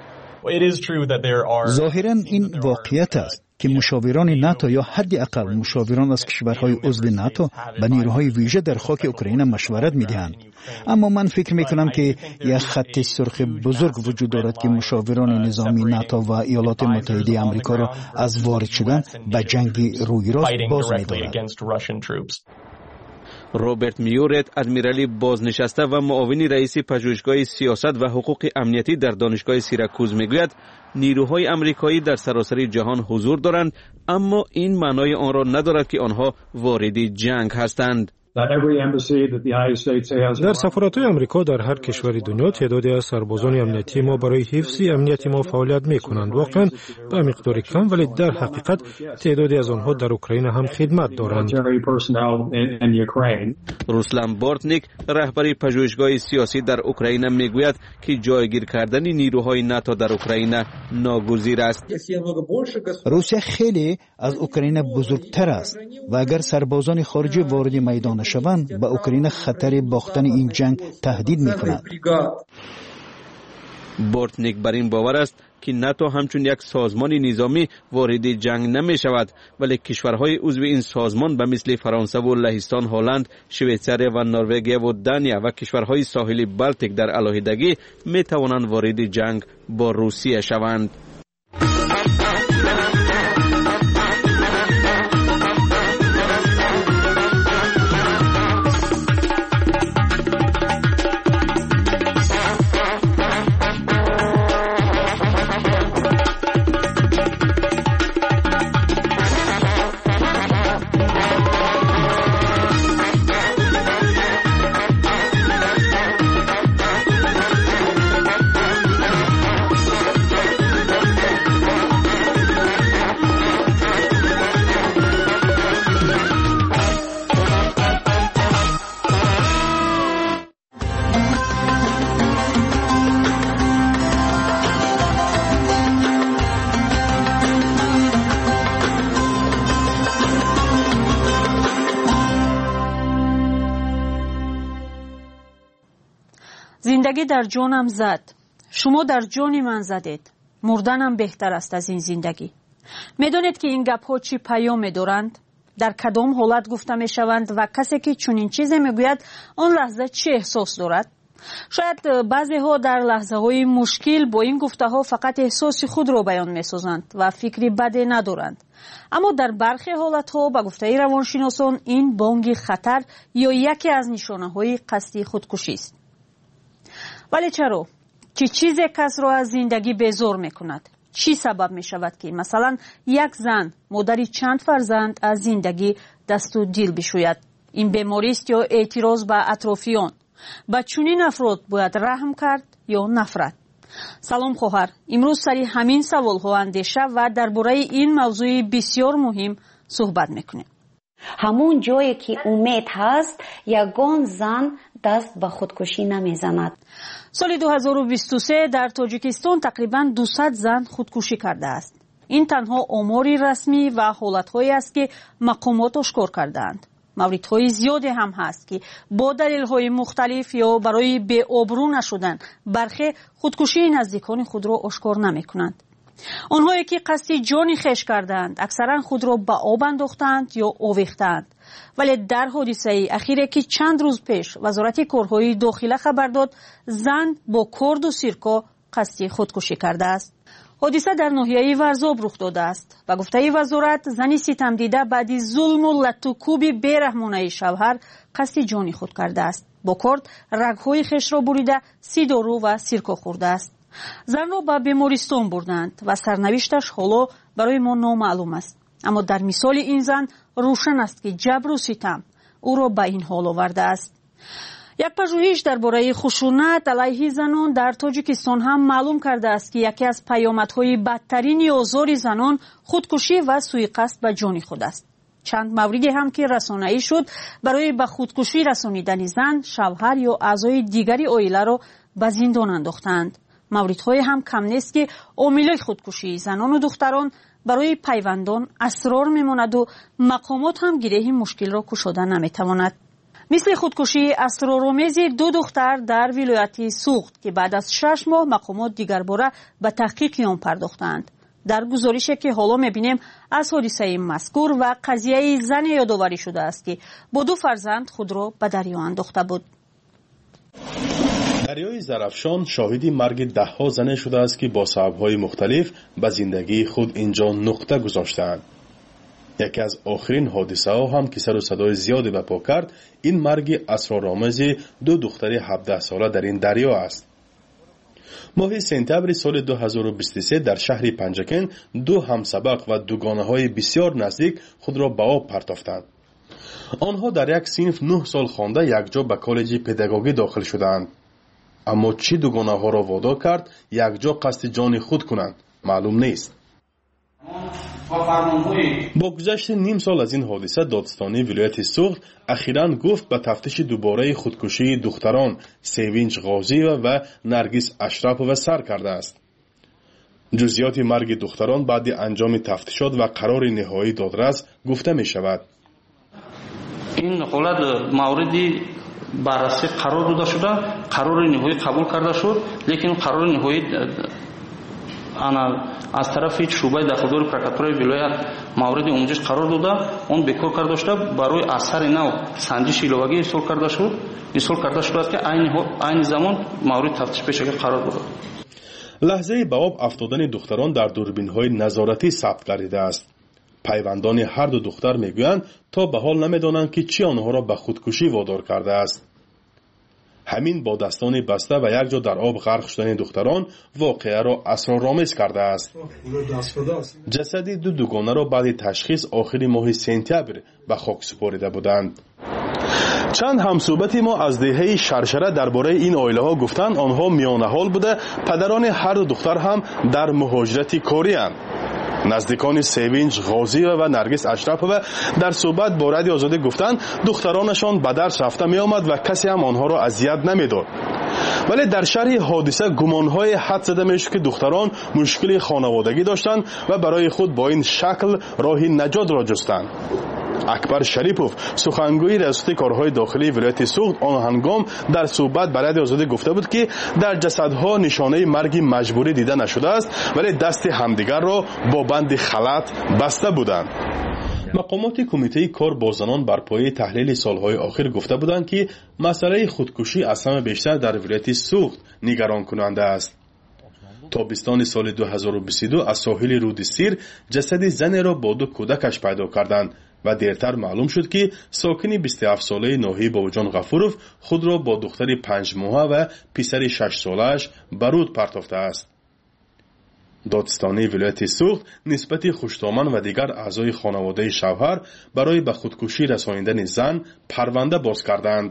ظاهراً این واقعیت است که مشاوران ناتو یا حداقل مشاوران از کشورهای عضو ناتو به نیروهای ویژه در خاک اوکراین مشورت می‌دهند. اما من فکر می‌کنم که یک خط سرخ بزرگ وجود دارد که مشاوران نظامی ناتو و ایالات متحده آمریکا را از وارد شدن به جنگ روی راست باز می‌دارد. روبرت میورت ادمیرالی بازنشسته و معاون رئیس پژوهشگاه سیاست و حقوق امنیتی در دانشگاه سیراکوز میگوید نیروهای آمریکایی در سراسر جهان حضور دارند، اما این معنای آن را ندارد که آنها وارد جنگ هستند. در سفارت‌های آمریکا در هر کشور دنیا تعدادی از سربازان امنیتی ما برای حفظ امنیت ما فعالیت می‌کنند. واقعاً به مقدار کم، ولی در حقیقت تعدادی از آنها در اوکراین هم خدمت دارند. روسلان بورتنیک رهبر پژوهشگاه سیاسی در اوکراین میگوید که جایگیر کردن نیروهای ناتو در اوکراین ناگزیر است. روسیه خیلی از اوکراین بزرگتر است و اگر سربازان خارجی وارد میدان شوند به اوکراین خطر باختن این جنگ تهدید می‌کند. بورتنیک بر این باور است که ناتو همچون یک سازمان نظامی وارد جنگ نمی شود، ولی کشورهای عضو این سازمان به مثل فرانسه و لهستان، هلند، شویتزاری و نروژ و دانیا و کشورهای ساحلی بالتیک در علیحدگی می توانند وارد جنگ با روسیه شوند. زندگی در جانم زد. شما در جان من زدید. مردنم بهتر است از این زندگی. میدونید که این گپ ها چی پیام دارند؟ در کدام حالت گفته می شوند و کسی که چنین چیزی میگوید آن لحظه چه احساس دارد؟ شاید بعضی ها در لحظه های مشکل با این گفته ها فقط احساس خود را بیان می سازند و فکری بدی ندارند. اما در برخی حالت ها به گفته روانشناسان این بانگ خطر یا یکی از نشانه های قصدی خودکشی است. ولی چرا؟ چه چیزی کس را از زندگی بیزار می کند؟ چی سبب می شود که مثلا یک زن مادری چند فرزند از زندگی دست و دل بشوید؟ این بیماری است یا اعتراض به اطرافیان؟ به چنین افراد باید رحم کرد یا نفرت؟ سلام خواهر، امروز سری همین سوال ها اندیشه و درباره این موضوع بسیار مهم صحبت میکنیم. همون جایی که امید هست یگان زن دست به خودکشی نمیزند. سال دو هزار و بیست و سه در تاجیکستان تقریباً دویست زن خودکشی کرده است. این تنها آماری رسمی و حالت‌هایی است که مقامات اشکار کردند. موردهای زیادی هم هست که با دلیل‌های مختلف یا برای بی‌آبرو نشدن برخی خودکشی نزدیکان خود را اشکار نمی‌کنند. آنهایی که قصد جان خویش کردند اکثرا خود را به آب انداختند یا آویختند. ولی در حادثه اخیری که چند روز پیش وزارت کارهای داخله خبر داد زن با کرد و سیرکا قصد خودکشی کرده است. حادثه در ناحیه ورزاب رخ داده است. به گفته وزارت زنی ستم دیده بعد ظلم و لطوکوب بیرحمانه شوهر قصد جان خود کرده است. با کرد رگ‌های خویش را بریده سی دارو و سیرکا خورده است. زن را به بیمارستان بردند و سرنوشتش حالا برای ما نامعلوم است. اما در مثال این زن روشن است که جبر و ستم او را به این حال آورده است. یک پژوهش درباره خشونت علیه زنان در تاجیکستان هم معلوم کرده است که یکی از پیامدهای بدترین آزار زنان خودکشی و سوءقصد به جان خود است. چند موردی هم که رسانه‌ای شد برای به خودکشی رسانیدن زن، شوهر یا اعضای دیگری عائله را به زندان انداختند. موردهای هم کم نیست که عاملای خودکشی زنان و دختران برای پیوندان اسرار میماند و مقامات هم گره مشکل را گشوده نمیتواند. مثل خودکشی اسرارآمیز دو دختر در ولایت سوخت که بعد از شش ماه مقامات دیگر باره به تحقیق آن پرداختند. در گزارشی که حالا میبینیم از حادثه مذکور و قضیه زن یادآوری شده است که با دو فرزند خود را به دریا انداخته بود. دریای زرافشان شاهدی مرگ ده ها زن شده است که با سبب‌های مختلف به زندگی خود اینجا نقطه گذاشتند. یکی از آخرین حادثه ها هم که سر و صدای زیادی برپا کرد این مرگ اسرارآمیز دو دختر هفده ساله در این دریا است. ماه سپتامبر سال دو هزار و بیست و سه در شهر پنجکن دو همسبق و دوگانه های بسیار نزدیک خود را به آب پرتافتند. آنها در یک صنف نه سال خوانده یکجا به کالج پداگوژی داخل شدند. اما چی دوگانه ها را وادار کرد یکجا قصد جان خود کنند معلوم نیست. با گذشت نیم سال از این حادثه دادستانی ولایت سوخت اخیراً گفت به تفتیش دوباره خودکشی دختران سیوینج غازی و نرگس اشرفووا سر کرده است. جزئیات مرگ دختران بعد انجام تفتیشات و قرار نهایی دادرس گفته می شود. این حالت موردی بررسی قرار داده شده، قرار نهایی قبول کرده شد، لیکن قرار نهایی انا از طرف شعبه داخلدار پرکاتورای ولایت مورد اونجاش قرار داده اون بکار کرده شده برای اثر نو سنجش ایلوگی ارسال کرده شد ارسال کرده شده که عین عین زمان مورد تفتیش پیش قرار داده. لحظه به آب افتادن دختران در دوربین‌های نظارتی ثبت گردیده است. پیوندان هر دو دختر میگویند تا به حال نمیدانند که چی آنها را به خودکشی وادار کرده است. همین با دستان بسته و یک جا در آب غرق شدن دختران واقعه را اسرارآمیز کرده است. جسد دو دوگانه را بعد تشخیص آخر ماه سپتامبر به خاک سپرده بودند. چند همصحبت ما از دهه شرشره درباره این عائله ها گفتند آنها میانه حال بوده پدران هر دو دختر هم در مهاجرت کاری اند. نزدیکان سیوینج غازی و نرگس اشرفووا در صحبت با رادیو آزادی گفتند دخترانشان به درس رفته می آمد و کسی هم آنها را اذیت نمیداد. ولی در شرح حادثه گمانهای حد زده میشه که دختران مشکل خانوادگی داشتند و برای خود با این شکل راه نجات را جستند. اکبر شریپوف سخنگوی ریاست کارهای داخلی ولایت سوخت آن هنگام در صحبت با رادیو آزادی گفته بود که در جسدها نشانه مرگ مجبوری دیده نشده است ولی دست همدیگر را با بند خلط بسته بودند. مقامات کمیته کار با زنان بر پایه تحلیل سالهای آخر گفته بودند که مسئله خودکشی از همه بیشتر در ولایت سوخت نگران کننده است. تابستان سال دو هزار و بیست و دو از ساحل رود سیر جسد زن را با دو کودکش پیدا کردند و دیرتر معلوم شد که ساکن بیست و هفت ساله ناهی باوجان غفوروف خود را با دختر پنج ماهه و پسر شش سالش به رود پرتافته است. دادستانی ولایت سوخت نسبت خوشتامن و دیگر اعضای خانواده شوهر برای به خودکشی رسانیدن زن پرونده باز کردند.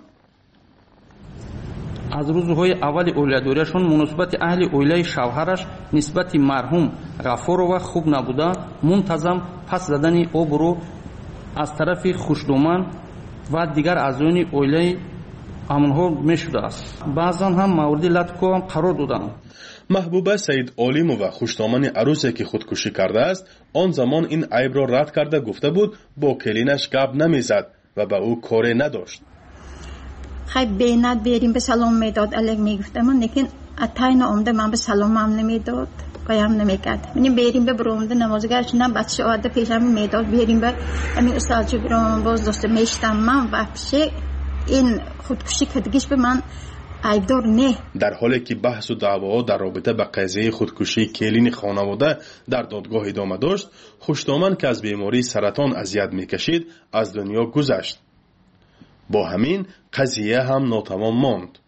از روزهای اول اولیاداریشون مناسبت اهل اولیای شوهرش نسبت مرحوم غفورووا خوب نبوده، منتظم پس زدن آب رو از طرف خوشدامن و دیگر اعضای اولیای آنها میشده است. بعضا هم مورد لطکو هم قرار دادند. محبوبه سید علیمووا خوشدامن عروسی که خودکشی کرده است آن زمان این عیب را رد کرده گفته بود با کلینش گپ نمیزد و به او کاری نداشت. خیلی بینت بیاریم به سلام میداد الگ میگفتم لیکن اتاین آمده من به سلام هم نمیداد قایم نمیکرد. منیم بیاریم به برامده نمازگرش نه بچه آده پیشم میداد بیاریم به همین استاد چه برام باز داشته میشتم من وحشه این خودکشی کردگیش به من عیبدار نه. در حالی که بحث و دعواها در رابطه با قضیه خودکشی کلین خانواده در دادگاه ادامه داشت خوشدامن که از بیماری سرطان اذیت میکشید از دنیا گذشت. با همین قضیه هم ناتمام ماند.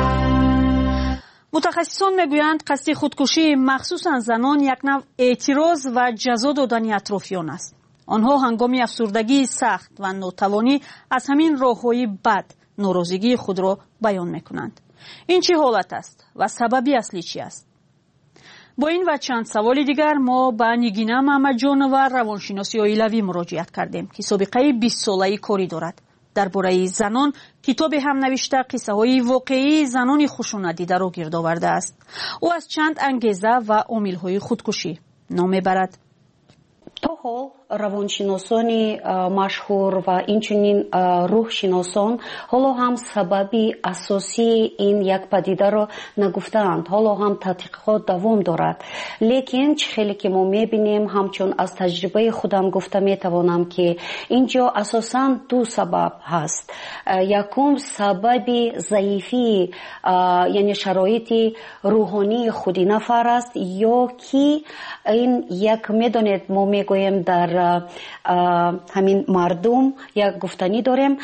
متخصصان میگویند قصد خودکشی مخصوصا زنان یک نوع اعتراض و جزا دادن اطرافیان است. آنها هنگام افسردگی سخت و ناتوانی از همین راه‌های بد ناراضگی خود را بیان می‌کنند. این چه حالت است و سببی اصلی چی است؟ با این و چند سوال دیگر ما به نگینا محمد جانور روانشناسی عائلوی مراجعت کردیم که سابقه بیست ساله‌ای کاری دارد. درباره زنان کتابی هم نوشته قصه های واقعی زنان خشونت دیده را گرد آورده است. او از چند انگیزه و عامل های خودکشی نام میبرد. تا حال روانشناسان مشهور و اینچنین روحشناسان حالا هم سببی اساسی این یک پدیده را نگفتند. حالا هم تحقیقات دوام دارد. لیکن خیلی که ما میبینیم همچون از تجربه خودم گفته میتوانم که اینجا اساساً دو سبب هست. یکم سببی ضعیفی یعنی شرایط روحانی خودی نفر است یا که این یک میدانید ما میگویم در همین مردم یک گفتنی داریم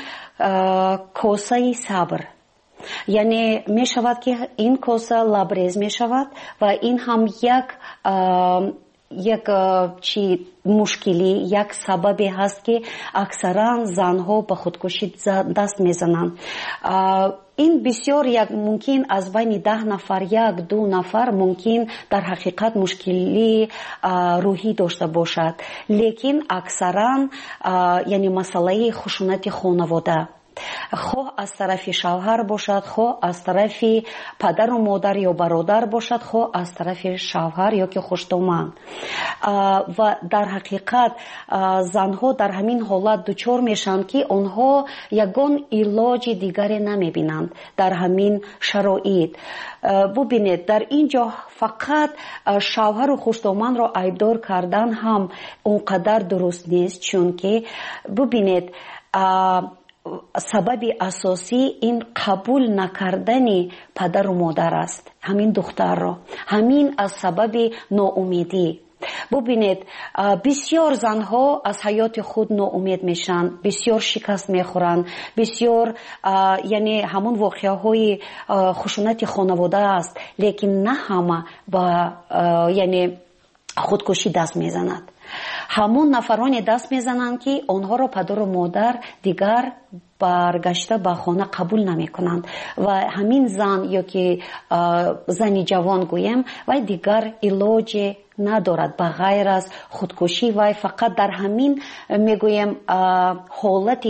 کوسه صبر، یعنی می شود که این کوسه لبریز می شود و این هم یک یک چی مشکلی یک سببی هست که اکثرا زنها به خودکشی دست میزنند. این بسیار یک ممکن از بین ده نفر یک دو نفر ممکن در حقیقت مشکلی روحی داشته باشد، لیکن اکثرا یعنی مسئله خشونت خانواده خواه از طرف شوهر باشد، خواه از طرف پدر و مادر یا برادر باشد، خواه از طرف شوهر یا که خوشدامن. و در حقیقت زنها در همین حالت دچار میشن که آنها یگان علاج دیگری نمیبینند در همین شرایط. ببینید در اینجا فقط شوهر و خوشدامن را عیبدار کردن هم اونقدر درست نیست، چون که ببینید سبب اساسی این قبول نکردن پدر و مادر است، همین دختر را، همین از سبب ناامیدی. ببینید بسیار زنها از حیات خود ناامید میشن، بسیار شکست میخورن، بسیار یعنی همون واقعه های خشونت خانواده است، لیکن نه همه با یعنی خودکشی دست میزند. همون نفرانی دست میزنند که آنها را پدر و مادر دیگر برگشته به خانه قبول نمی کنند و همین زن یا که زنی جوان گویم و دیگر علاج ندارد به غیر از خودکشی و فقط در همین میگویم حالت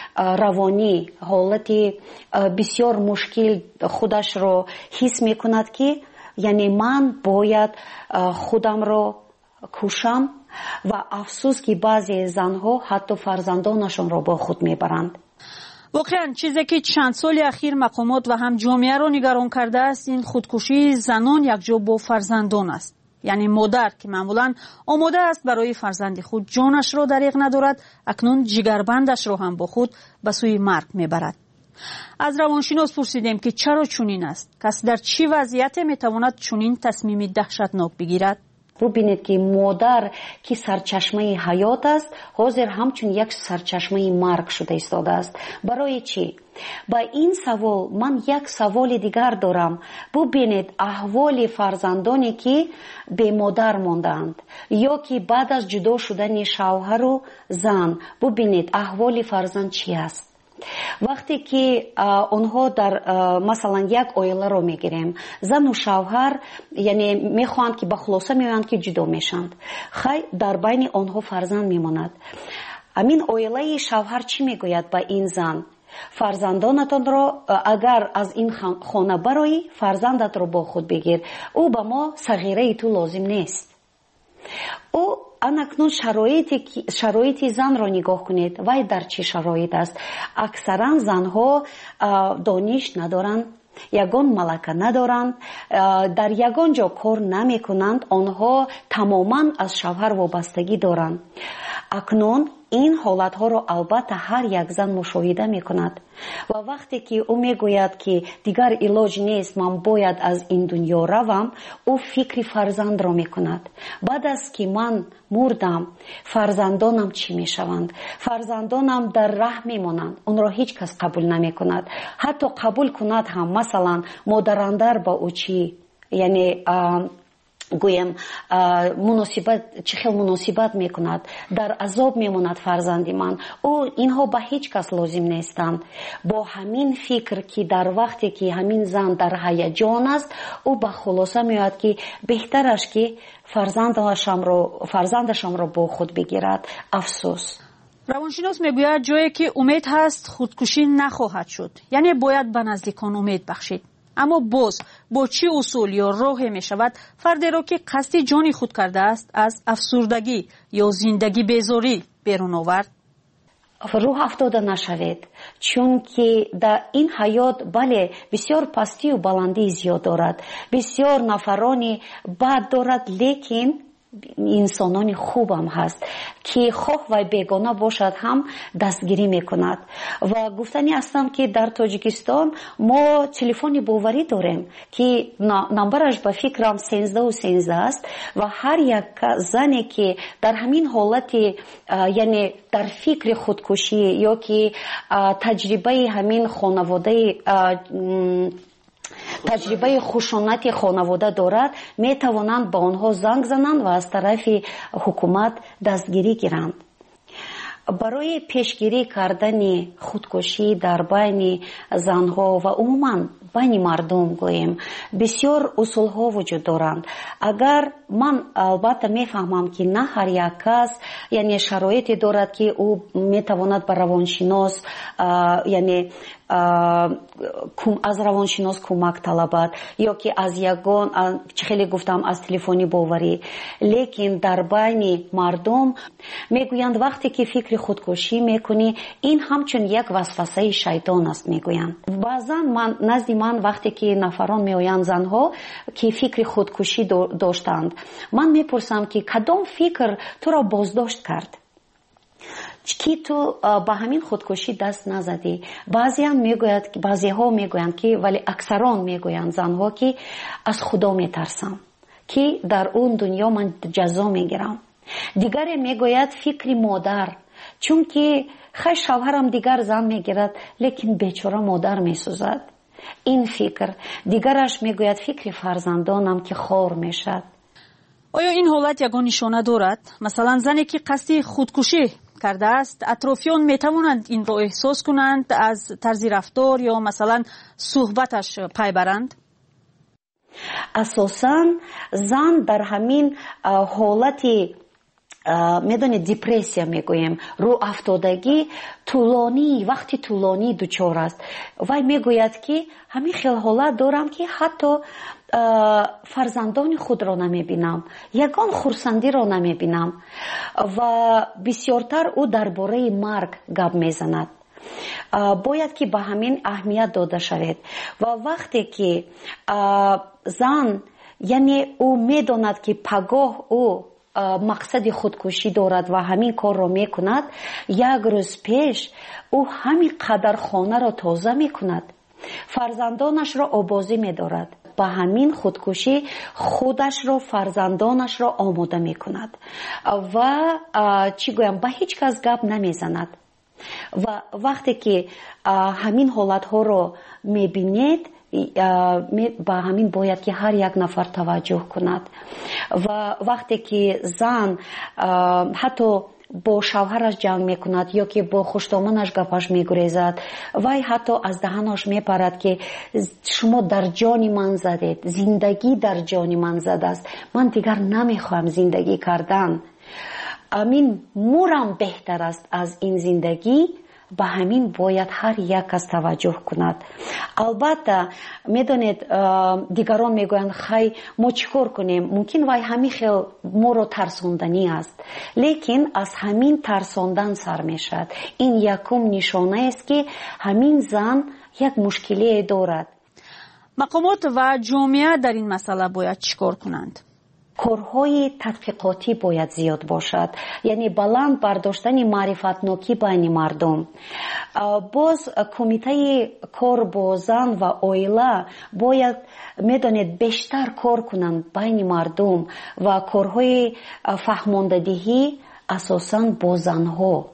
روانی، حالت بسیار مشکل خودش را حس میکند که یعنی من باید خودم را کشم و افسوس که بعضی زنها حتی فرزندانشان را با خود میبرند. واقعا چیزی که چند سال اخیر مقامات و هم جامعه را نگران کرده است این خودکشی زنان یکجا با فرزندان است. یعنی مادر که معمولا آماده است برای فرزند خود جانش را دریغ ندارد، اکنون جگربندش را هم با خود به سوی مرگ میبرد. از روانشناس پرسیدیم که چرا چنین است؟ کسی در چه وضعیتی میتواند چنین تصمیم دهشتناک بگیرد؟ ببینید که مادر که سرچشمه حیات است حاضر همچون یک سرچشمه مرگ شده ایستاده است. برای چی؟ با این سوال من یک سوال دیگر دارم. ببینید احوال فرزندانی که به مادر ماندند یا که بعد از جدا شدن شوهر و زن، ببینید احوال فرزند چی است. وقتی که آنها در مثلا یک عائله رو میگیریم، زن و شوهر یعنی میخواهند که به خلاصه میگویند که جدا میشند، خیلی در بین آنها فرزند میماند. همین عائله شوهر چی میگوید به این زن؟ فرزندانتان را اگر از این خانه برایی فرزندت رو با خود بگیر، او به ما صغیره تو لازم نیست. او اکنون شرایطی شرایط زن را نگاه کنید وای در چه شرایط است. اکثرا زنها دانش ندارند، یگان ملکه ندارند، در یگان جا کار نمی کنند، آنها تماما از شوهر وابستگی دارند. اکنون این حالت ها را البته هر یک زن مشاهده می کند و وقتی که او می گوید که دیگر علاج نیست من باید از این دنیا روم، او فکر فرزند را می کند. بعد از که من مردم فرزندانم چی می شوند؟ فرزندانم در ره می مانند، اون را هیچ کس قبول نمی کند. حتی قبول کند هم مثلا مادراندر با او چی یعنی گویم مناسبت چه خیل مناسبت میکند در عذاب میماند فرزند من او اینها به هیچ کس لازم نیستند با همین فکر که در وقتی که همین زن در هیجان است او به خلاصه میاد که بهترش که فرزندشم رو فرزندشم رو با خود بگیرد. افسوس. روانشناس میگوید جایی که امید هست خودکشی نخواهد شد، یعنی باید به نزدیکان امید بخشید. اما باز با چه اصول یا راهی می شود فردی را که قصد جان خود کرده است از افسردگی یا زندگی بیزاری بیرون آورد؟ روح افتاده نشوید، چون که در این حیات بله بسیار پستی و بلندی زیاد دارد، بسیار نفرانی بد دارد، لیکن انسانان خوب هم هست که خواه و بیگانه باشد هم دستگیری میکند. و گفتنی هستم که در تاجیکستان ما تلفنی باوری داریم که نمبرش به فکرم سیزده و سیزده است و هر یک زنی که در همین حالت یعنی در فکر خودکشی یا که تجربه همین خانواده تجربه خشونت خانواده دارد می توانند با آنها زنگ زنند و از طرف حکومت دستگیری گیرند. برای پیشگیری کردن خودکشی در بین زنها و عموما بین مردم گویم بسیار اصول ها وجود دارند. اگر من البته میفهمم که نه هر یک کس یعنی شرایطی دارد که او میتواند به روانشناس یعنی از روانشناس کمک طلبد یا که از یگان خیلی گفتم از تلفنی باوری، لیکن در بین مردم میگویند وقتی که فکر خودکشی میکنی این همچون یک وسوسه شیطان است میگویند. بعضا من نزد من وقتی که نفران میآیند زنها که فکر خودکشی داشتند من میپرسم که کدام فکر تو را بازداشت کرد که تو با همین خودکشی دست نزدی؟ بعضی هم میگوید که بعضی ها میگویند که ولی اکثران میگویند زنها که از خدا میترسم که در اون دنیا من جزا میگیرم. دیگر میگوید فکر مادر، چون که خیلی شوهرم دیگر زن میگیرد لیکن بیچاره مادر میسوزد. این فکر. دیگرش میگوید فکر فرزندانم که خار میشد. آیا این حالت یگان نشانه دارد؟ مثلا زنی که قصد خودکشی کرده است اطرافیان میتوانند این رو احساس کنند از طرز رفتار یا مثلا صحبتش پی برند؟ اساساً زن در همین حالتی میدونید دیپرسیا میگویم رو افتادگی طولانی وقتی طولانی دچار است و میگوید که همین خیلی حالت دارم که حتی فرزندان خود را نمیبینم، یگان خورسندی را نمیبینم و بسیارتر او درباره مرگ گپ میزند. باید که به همین اهمیت داده شود و وقتی که زن یعنی او میداند که پگاه او مقصد خودکشی دارد و همین کار را میکند، یک روز پیش او همین قدر خانه را تازه میکند، فرزندانش را آبازی میدارد، با همین خودکشی خودش را فرزندانش را آماده میکند و چی گویم به هیچ کس گپ نمیزند. و وقتی که همین حالت ها را میبینید با همین باید که هر یک نفر توجه کند و وقتی که زن حتی با شوهرش جنگ میکند یا که با خوشدامنش گپش میگریزد وای حتی از دهنش میپرد که شما در جان من زدید، زندگی در جان من زده است، من دیگر نمیخواهم زندگی کردن، امین مورم بهتر است از این زندگی. به همین باید هر یک کس توجه کند. البته میدونید دیگران میگویند خی ما چیکار کنیم، ممکن وای همین خیلی ما رو ترساندنی است، لیکن از همین ترساندن سر میشد. این یکم نشانه است که همین زن یک مشکلی دارد. مقامات و جامعه در این مسئله باید چیکار کنند؟ کارهای تطبیقاتی باید زیاد باشد، یعنی بلند برداشتن معرفتناکی بین مردم. باز کمیته کار با زن و اویله باید میدانید بیشتر کار کنند بین مردم و کارهای فهماندهی اساساً با زنها.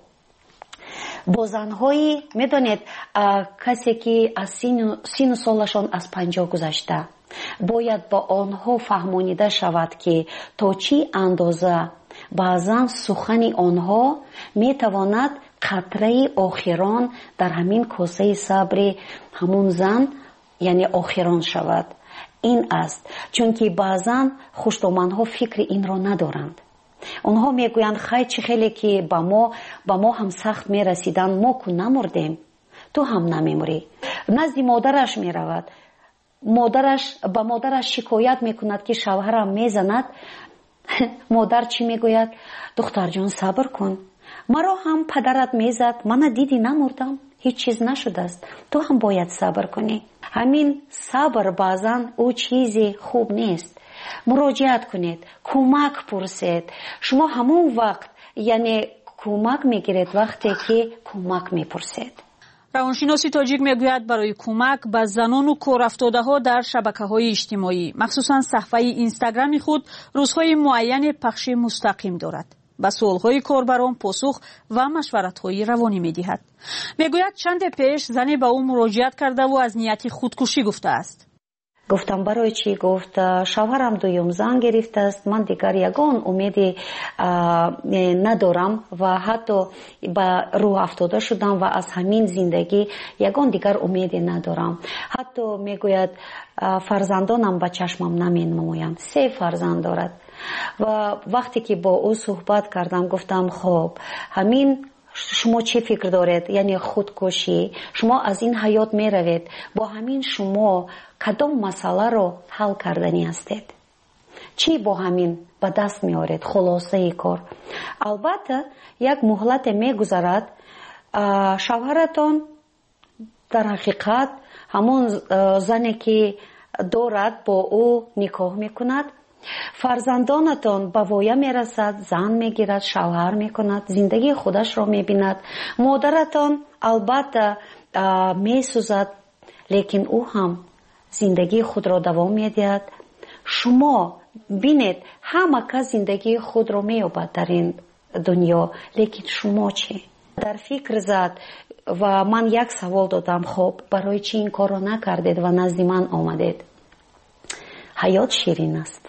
با زنهایی میدانید کسی که از سین و سالشان از پنجاه گذشته باید با آنها فهمانیده شود که تا چی اندازه بعضا سخن آنها می تواند قطره آخران در همین کاسه صبر همون زن یعنی آخران شود. این است چون که بعضا خوشدامنها فکر این را ندارند. آنها میگویند خیلی چه خیلی که با ما با ما هم سخت می رسیدن، ما که نمردیم تو هم نمیمری. نزد مادرش می رود، مادرش با مادرش شکایت میکند که شوهرم میزند. مادر چی میگوید؟ دختر جان صبر کن، مرا هم پدرت میزد، من دیدی نمردم، هیچ چیز نشده است، تو هم باید صبر کنی. همین صبر بعضا او چیزی خوب نیست. مراجعت کنید، کمک پرسید. شما همون وقت یعنی کمک میگیرید وقتی که کمک میپرسید. روانشناسی تاجیک میگوید برای کمک به زنان و کارافتاده ها در شبکه های اجتماعی مخصوصا صفحه اینستاگرام خود روزهای معین پخش مستقیم دارد. به سوالهای کاربران پاسخ و مشورت‌های روانی می‌دهد. میگوید چند پیش زنی به او مراجعت کرده و از نیت خودکشی گفته است. گفتم برای چی؟ گفت شوهرم دویم زن گرفته است، من دیگر یگان امیدی ندارم و حتی به روح افتاده شدم و از همین زندگی یگان دیگر امیدی ندارم. حتی میگوید فرزندانم به چشمم نمینمایند. سه فرزند دارد. و وقتی که با او صحبت کردم گفتم خب همین شما چی فکر دارید؟ یعنی خودکشی، شما از این حیات می روید، با همین شما کدام مسئله رو حل کردنی هستید؟ چی با همین به دست می آورید؟ خلاصه ای کار. البته یک مهلت می گذارد، شوهرتان در حقیقت همون زنی که دارد با او نکاح می کند، فرزندانتان به وایه می رسد، زن می گیرد، شوهر می کند، زندگی خودش را می بیند. مادرتان البته می سوزد لیکن او هم زندگی خود را دوام می دهد. شما بینید همه کس زندگی خود را می یابد در این دنیا، لیکن شما چی؟ در فکر زد و من یک سوال دادم، خب برای چی این کار را نکردید و نزد من آمدید؟ حیات شیرین است.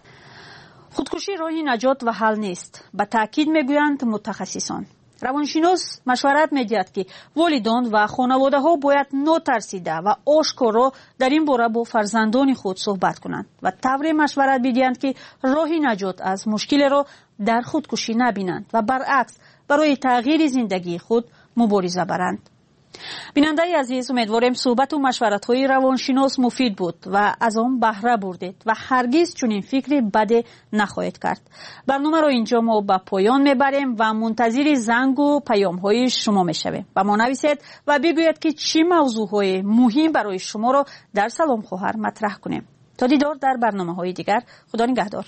خودکشی راهی نجات و حل نیست، به تاکید میگویند متخصصان. روانشناس مشورت میدهد که والدان و خانواده ها باید نترسیده و آشکارا در این باره با فرزندان خود صحبت کنند و طوری مشورت بدهند که راهی نجات از مشکل را در خودکشی نبینند و برعکس برای تغییر زندگی خود مبارزه برند. بیننده عزیز، امیدواریم صحبت و مشورت های روانشناس مفید بود و از آن بهره بردید و هرگز چنین فکری بد نخواهید کرد. برنامه را اینجا ما به پایان میبریم و منتظر زنگ و پیام های شما میشویم. و ما نویسید و بگویید که چی موضوع های مهم برای شما را در سلام خواهر مطرح کنیم. تا دیدار در برنامه های دیگر، خدا نگهدار.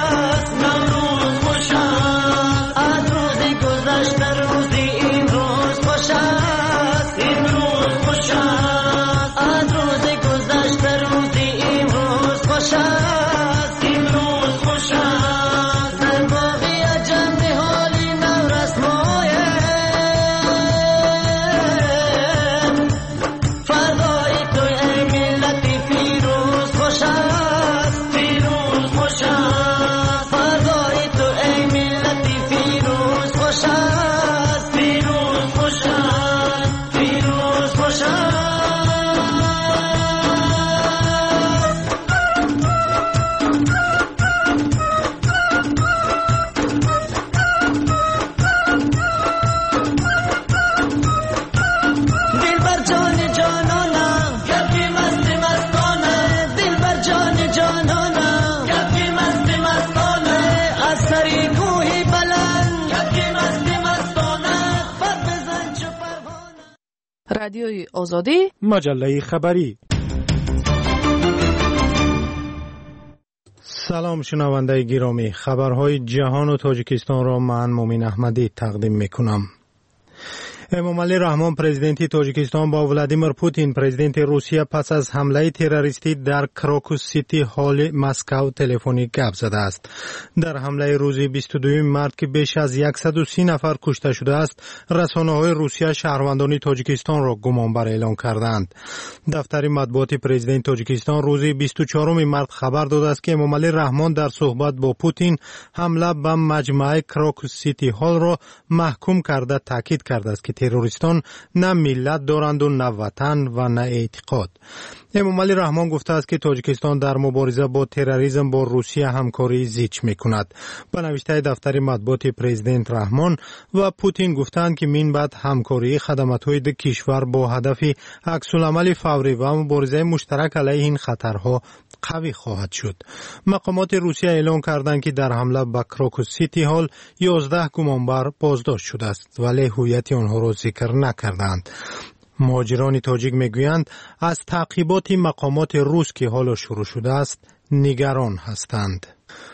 از روزی گذشته روزی این روز رادیوی آزادی، مجله خبری. سلام شنونده گرامی، خبرهای جهان و تاجیکستان را من مومین احمدی تقدیم میکنم. امامعلی رحمان پرزیدنتی تاجیکستان با ولادیمیر پوتین پرزیدنت روسیه پس از حمله تروریستی در کراکوس سیتی هال مسکو تلفنی گپ زده است. در حمله روز بیست و دو مارس که بیش از صد و سی نفر کشته شده است، رسانه‌های روسیه شهروندان تاجیکستان را گمانبر اعلام کردند. دفتر مطبوعات پرزیدنت تاجیکستان روز بیست و چهارم مارس خبر داده است که امامعلی رحمان در صحبت با پوتین حمله به مجمع کراکوس سیتی هال را محکوم کرده تاکید کرده است که تروریستان نه ملت دارند و نه وطن و نه اعتقاد. امامعلی رحمان گفته است که تاجیکستان در مبارزه با تروریسم با روسیه همکاری زیچ میکند. به نوشته دفتر مطبوعات پرزیدنت رحمان و پوتین گفتند که من بعد همکاری خدمات‌های دو کشور با هدف عکس‌العمل فوری و مبارزه مشترک علیه این خطرها قوی خواهد شد. مقامات روسیه اعلام کردند که در حمله به کراکوس سیتی هال یازده گمانبر بازداشت شده است ولی هویت آنها را ذکر نکردند. مهاجران تاجیک میگویند از تعقیبات مقامات روس که حالا شروع شده است نگران هستند.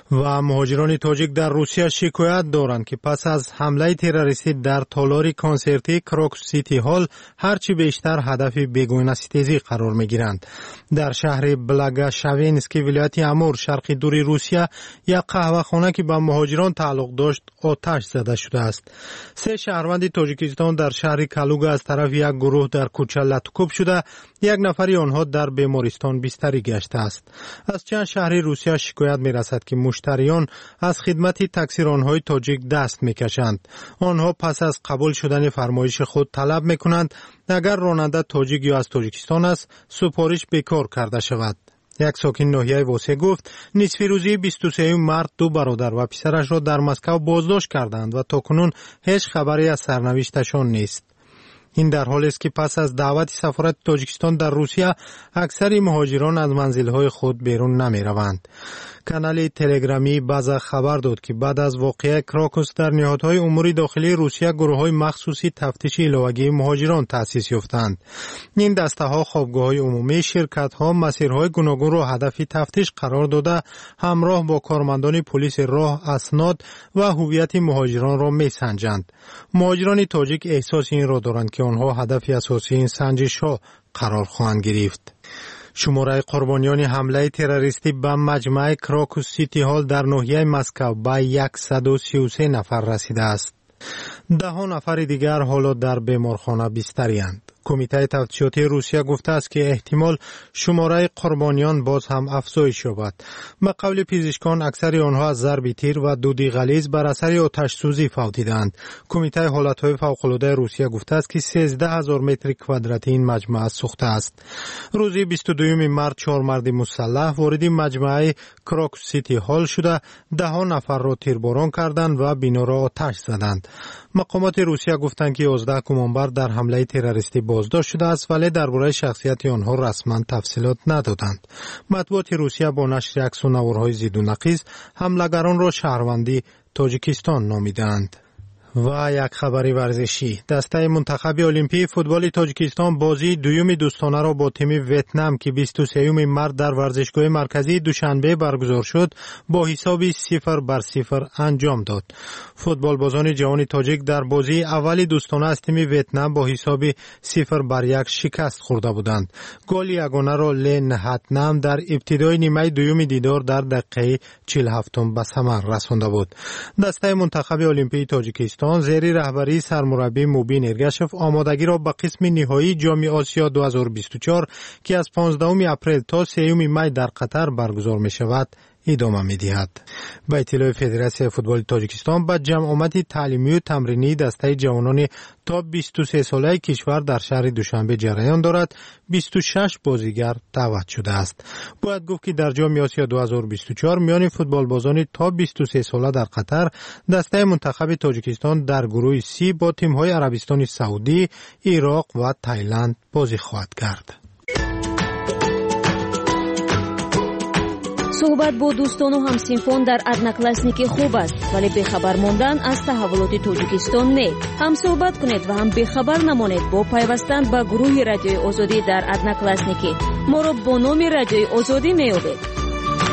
و مهاجران تاجیک در روسیه شکایت دارند که پس از حمله تروریستی در تالار کنسرتی کراکوس سیتی هال هرچی بیشتر هدف بیگانه ستیزی قرار میگیرند. در شهر بلاگاشوینسکی ولایت امور شرق دور روسیه یک قهوه‌خانه که به مهاجران تعلق داشت آتش زده شده است. سه شهروند تاجیکستان در شهر کالوگا از طرف یک گروه در کوچه لطکوب شده، یک نفری آنها در بیمارستان بستری گشته است. از چند شهر روسیه شکایت میرسد که مشتریان از خدمت تاکسیران‌های تاجیک دست میکشند. آنها پس از قبول شدن فرمایش خود طلب میکنند اگر راننده تاجیک یا از تاجیکستان است سفارش بیکار کرده شود. یک ساکن ناحیه واسه گفت نصف روزی بیست و سه مارس دو برادر و پسرش را در مسکو بازداشت کردند و تاکنون هیچ خبری از سرنوشتشان نیست. این در حالی است که پس از دعوت سفارت تاجیکستان در روسیه اکثر مهاجران از منزل‌های خود بیرون نمی‌روند. کانال تلگرامی باز خبر داد که بعد از واقعه کراکوس در نهادهای امور داخلی روسیه گروه‌های مخصوصی تفتیش ایلاوگی مهاجران تأسیس یافتند. این دسته‌ها خوابگاه‌های عمومی، شرکت‌ها، مسیرهای گوناگون را هدف تفتیش قرار داده همراه با کارمندان پلیس راه اسناد و هویت مهاجران را می‌سنجند. مهاجران تاجیک احساس این را دارند که آنها هدف اساسی این سنجش‌ها قرار خواهند گرفت. شماره قربانیان حمله تروریستی به مجمع کراکوس سیتی هال در ناحیه مسکو به صد و سی و سه نفر رسیده است. ده نفر دیگر حالا در بیمارخانه بستری‌اند. کمیته تفتیشاتی روسیه گفته است که احتمال شماره قربانیان باز هم افزایش یابد. به قول پزشکان اکثر آنها از ضرب تیر و دود غلیظ بر اثر آتش سوزی فوت دیدند. کمیته حالتهای فوق‌العاده روسیه گفته است که سیزده هزار متر کوادراتی این مجمع سوخته است. روز بیست و دو مارس چهار مرد مسلح وارد مجمع کراکوس سیتی هال شده ده نفر را تیرباران کردند و بنا را آتش زدند. مقامات روسیه گفتند که یازده گمانبر در حمله تروریستی بازداشت شده است ولی درباره شخصیت آنها رسما تفصیلات ندادند. مطبوعات روسیه با نشر عکس و نوارهای ضد و نقیض حملگران را شهروندی تاجیکستان نامیدند. و یک خبری ورزشی، دسته منتخب المپی فوتبال تاجیکستان بازی دوم دوستانه را با تیم ویتنام که بیست و سه مارس در ورزشگاه مرکزی دوشنبه برگزار شد با حساب صفر بر صفر انجام داد. فوتبال بازان جوان تاجیک در بازی اول دوستانه از تیم ویتنام با حساب صفر بر یک شکست خورده بودند. گل یگانه را لی نهتنام در ابتدای نیمه دوم دیدار در دقیقه چهل و هفت به ثمر رسانده بود. دسته منتخب المپی تاجیکستان زیر رهبری سرمربی موبین ارگشف آمادگی را به قسم نهایی جام آسیا دو هزار و بیست و چهار که از پانزدهم اپریل تا سوم می در قطر برگزار می شود ادامه می دهد. به اطلاع فدراسیون فوتبال تاجیکستان با جمع آمد تعلیمی و تمرینی دسته جوانان تا بیست و سه ساله کشور در شهر دوشنبه جریان دارد. بیست و شش بازیگر دعوت شده است. باید گفت که در جام آسیا دو هزار و بیست و چهار میان فوتبال بازان تا بیست و سه ساله در قطر دسته منتخب تاجیکستان در گروه سی با تیم‌های عربستان سعودی، عراق و تایلند بازی خواهد کرد. صحبت با دوستان و همسینفان در ادناکلاسنیک خوب است، ولی بخبر ماندن از تحولات تاجیکستان نه. هم صحبت کنید و هم بخبر نمانید با پیوستن به گروه رادیوی آزادی در ادناکلاسنیک. ما را با نام رادیوی آزادی میابید.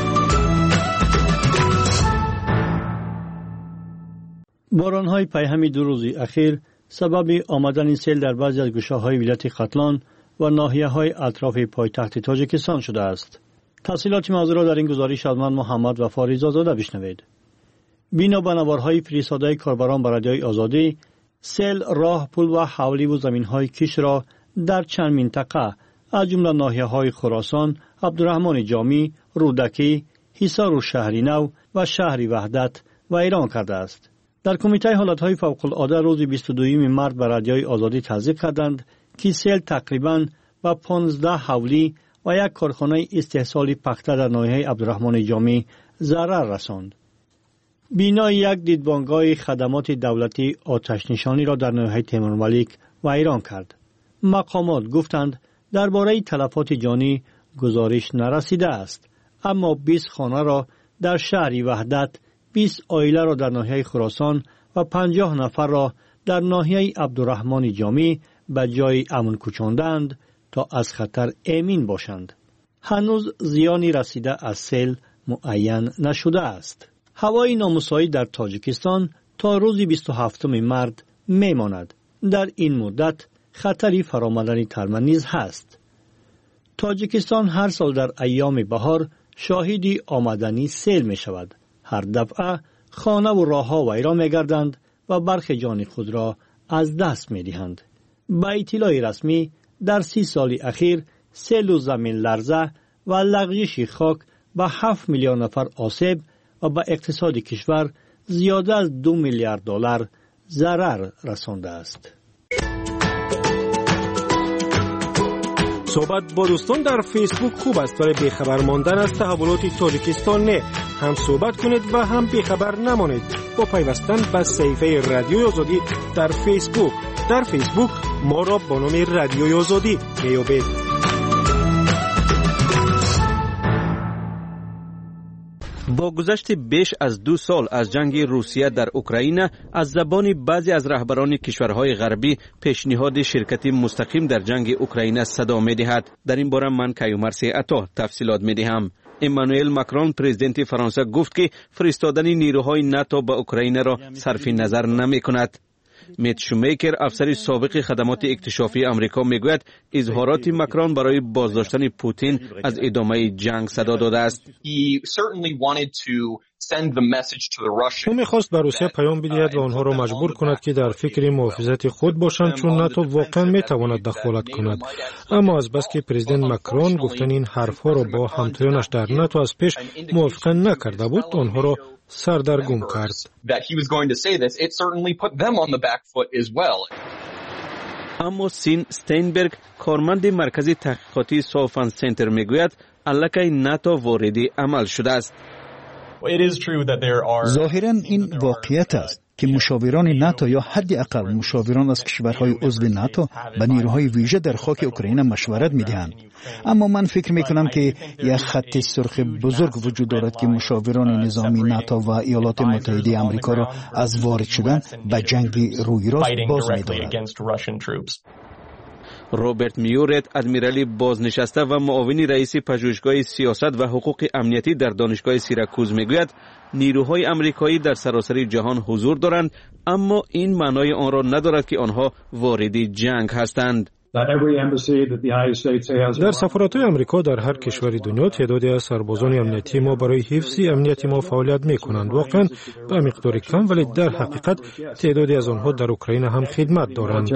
باران‌های پیهمی دو روزی اخیر سبب آمدن سیل در بعضی از گوشه‌های ولایت ختلان و ناحیه‌های اطراف پایتخت تاجیکستان شده است. تفصیلات موضوع را در این گزارش از من محمد و فاریز آزاده بشنوید. بنا به نوارهای فرستاده کاربران به رادیوی آزادی، سیل راه، پل و حولی و زمین‌های کش را در چند منطقه از جمله ناحیه‌های خراسان، عبدالرحمن جامی، رودکی، حصار و شهر نو و شهر وحدت ویران کرده است. در کمیته حالتهای فوق‌العاده روز بیست و دوم مارس به رادیوی آزادی تصدیق کردند که سیل تقریباً به پانزده حولی و یک کارخانه استحصال پخته در ناحیه عبدالرحمن جامی ضرر رساند. بنا یک دیدبانگاه خدمات دولتی آتش نشانی را در ناحیه تیمورملیک ویران کرد. مقامات گفتند درباره تلفات جانی گزارش نرسیده است، اما بیست خانه را در شهر وحدت، بیست عائله را در ناحیه خراسان و پنجاه نفر را در ناحیه عبدالرحمن جامی به جای امن کوچاندند تا از خطر امین باشند. هنوز زیانی رسیده از سیل معین نشده است. هوای نامساعد در تاجیکستان تا روز بیست و هفتم مارس میماند. در این مدت خطری فرآمدن ترمن نیز هست. تاجیکستان هر سال در ایام بهار شاهدی آمدنی سیل می شود. هر دفعه خانه و راه ها ویران می گردند و برخی جان خود را از دست می دهند. با اطلاع رسمی در سی سال اخیر سیل و زمین لرزه و لغزش خاک به هفت میلیون نفر آسیب و به اقتصاد کشور زیاده از دو میلیارد دلار ضرر رسانده است. صحبت با دوستان در فیسبوک خوب است، ولی بیخبر ماندن از تحولات تاجیکستان نه. هم صحبت کنید و هم بیخبر نمانید با پیوستن به صفحه رادیوی آزادی در فیسبوک. در فیسبوک ما را با نام رادیوی آزادی میابید. با گذشت بیش از دو سال از جنگ روسیه در اوکراین، از زبان بعضی از رهبران کشورهای غربی پیشنهاد شرکت مستقیم در جنگ اوکراین صدا می‌دهد. در این باره من کیومرث عطا تفصیلات می‌دهم. امانوئل ماکرون پرزیدنت فرانسه گفت که فرستادن نیروهای ناتو به اوکراین را صرف نظر نمی‌کند. میت شومیکر، افسر سابق خدمات اکتشافی آمریکا، میگوید اظهارات ماکرون برای بازداشتن پوتین از ادامه جنگ صدا داده است. او میخواست به روسیه پیام بدهد و آنها را مجبور کند که در فکر محافظت خود باشند، چون ناتو واقعا میتواند دخالت کند. اما از بس که پرزیدنت ماکرون گفتن این حرفها را با همتایانش در ناتو از پیش موافقه نکرده بود، آنها را سردرگم کرد. اما سین استینبرگ، کارمند مرکز تحقیقاتی سوفن سنتر، میگوید الکی ناتو وارد عمل شده است. ظاهراً این واقعیت است که مشاوران ناتو یا حداقل مشاوران از کشورهای عضو ناتو به نیروهای ویژه در خاک اوکراین مشورت می‌دهند. اما من فکر می‌کنم که یک خط سرخ بزرگ وجود دارد که مشاوران نظامی ناتو و ایالات متحده آمریکا را از وارد شدن به جنگ روی راست باز می‌دارد. روبرت میورت، ادمیرالی بازنشسته و معاون رئیس پژوهشگاه سیاست و حقوق امنیتی در دانشگاه سیراکوز، میگوید نیروهای آمریکایی در سراسر جهان حضور دارند، اما این معنای آن را ندارد که آنها وارد جنگ هستند. در سفارت‌های آمریکا در هر کشور دنیا تعدادی از سربازان امنیتی ما برای حفظ امنیت ما فعالیت می‌کنند. واقعاً به مقدار کم، ولی در حقیقت تعدادی از آنها در اوکراین هم خدمت دارند.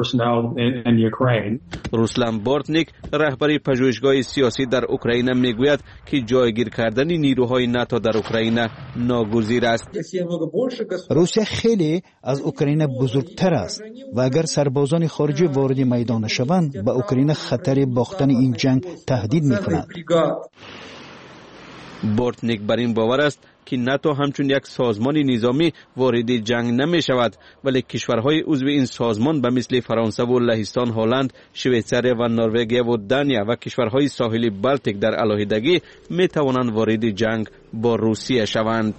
روسلان بورتنیک، رهبر پژوهشگاه سیاسی در اوکراین، میگوید که جایگیر کردن نیروهای ناتو در اوکراین ناگزیر است. روسیه خیلی از اوکراین بزرگتر است و اگر سربازان خارجی وارد میدان شوند، به اوکراین خطر باختن این جنگ تهدید می‌کند. بورتنیک بر این باور است که ناتو همچون یک سازمان نظامی وارد جنگ نمی شود، ولی کشورهای عضو این سازمان به مثل فرانسه و لهستان، هلند، شویتزاریا و نروژ و دانیا و کشورهای ساحلی بالتیک در علیحدگی می توانند وارد جنگ با روسیه شوند.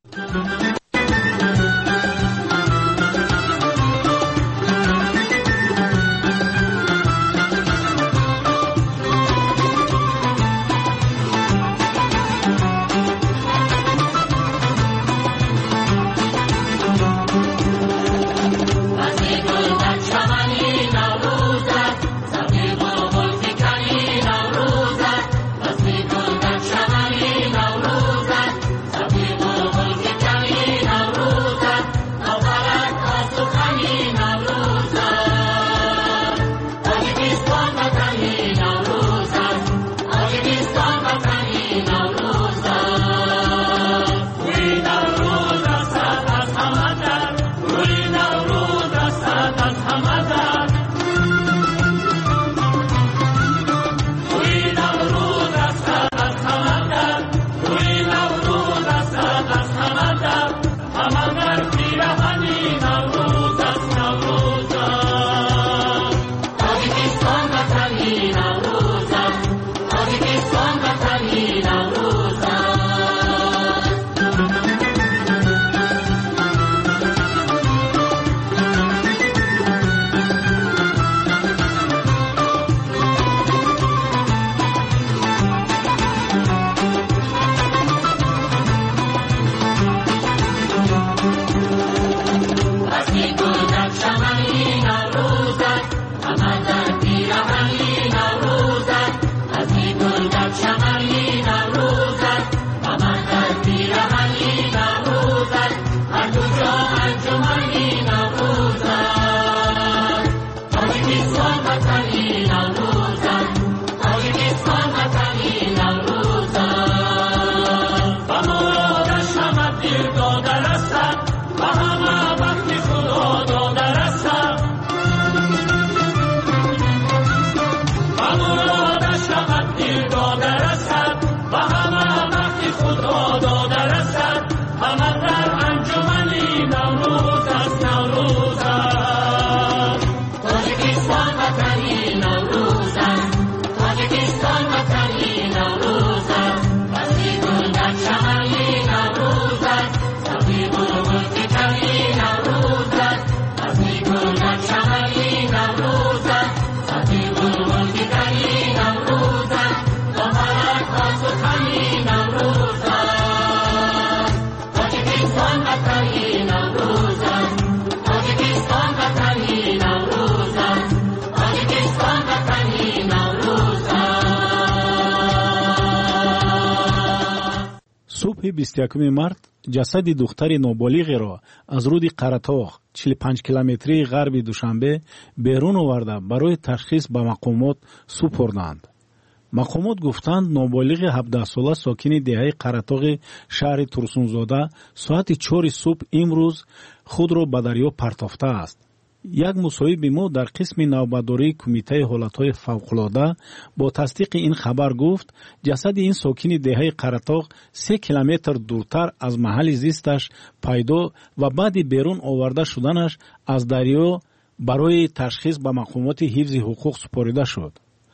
بیست و یکم مارت جسد دختر نوبالغ را از رود قرطاق چهل و پنج کیلومتری غرب دوشنبه بیرون آورده برای تشخیص به مقامات سپردند. مقامات گفتند نوبالغ هفده ساله ساکن دهه قرطاق شهر ترسونزاده ساعت چهار صبح امروز خود را به دریا پرتافته است. یک مصاحب ما در قسم نوبتداری کمیته حالتهای فوق‌العاده با تصدیق این خبر گفت جسد این ساکن دهه قرطاق سه کیلومتر دورتر از محل زیستش پیدا و بعد بیرون آورده شدنش از دریا برای تشخیص به مقامات حفظ حقوق سپرده شد.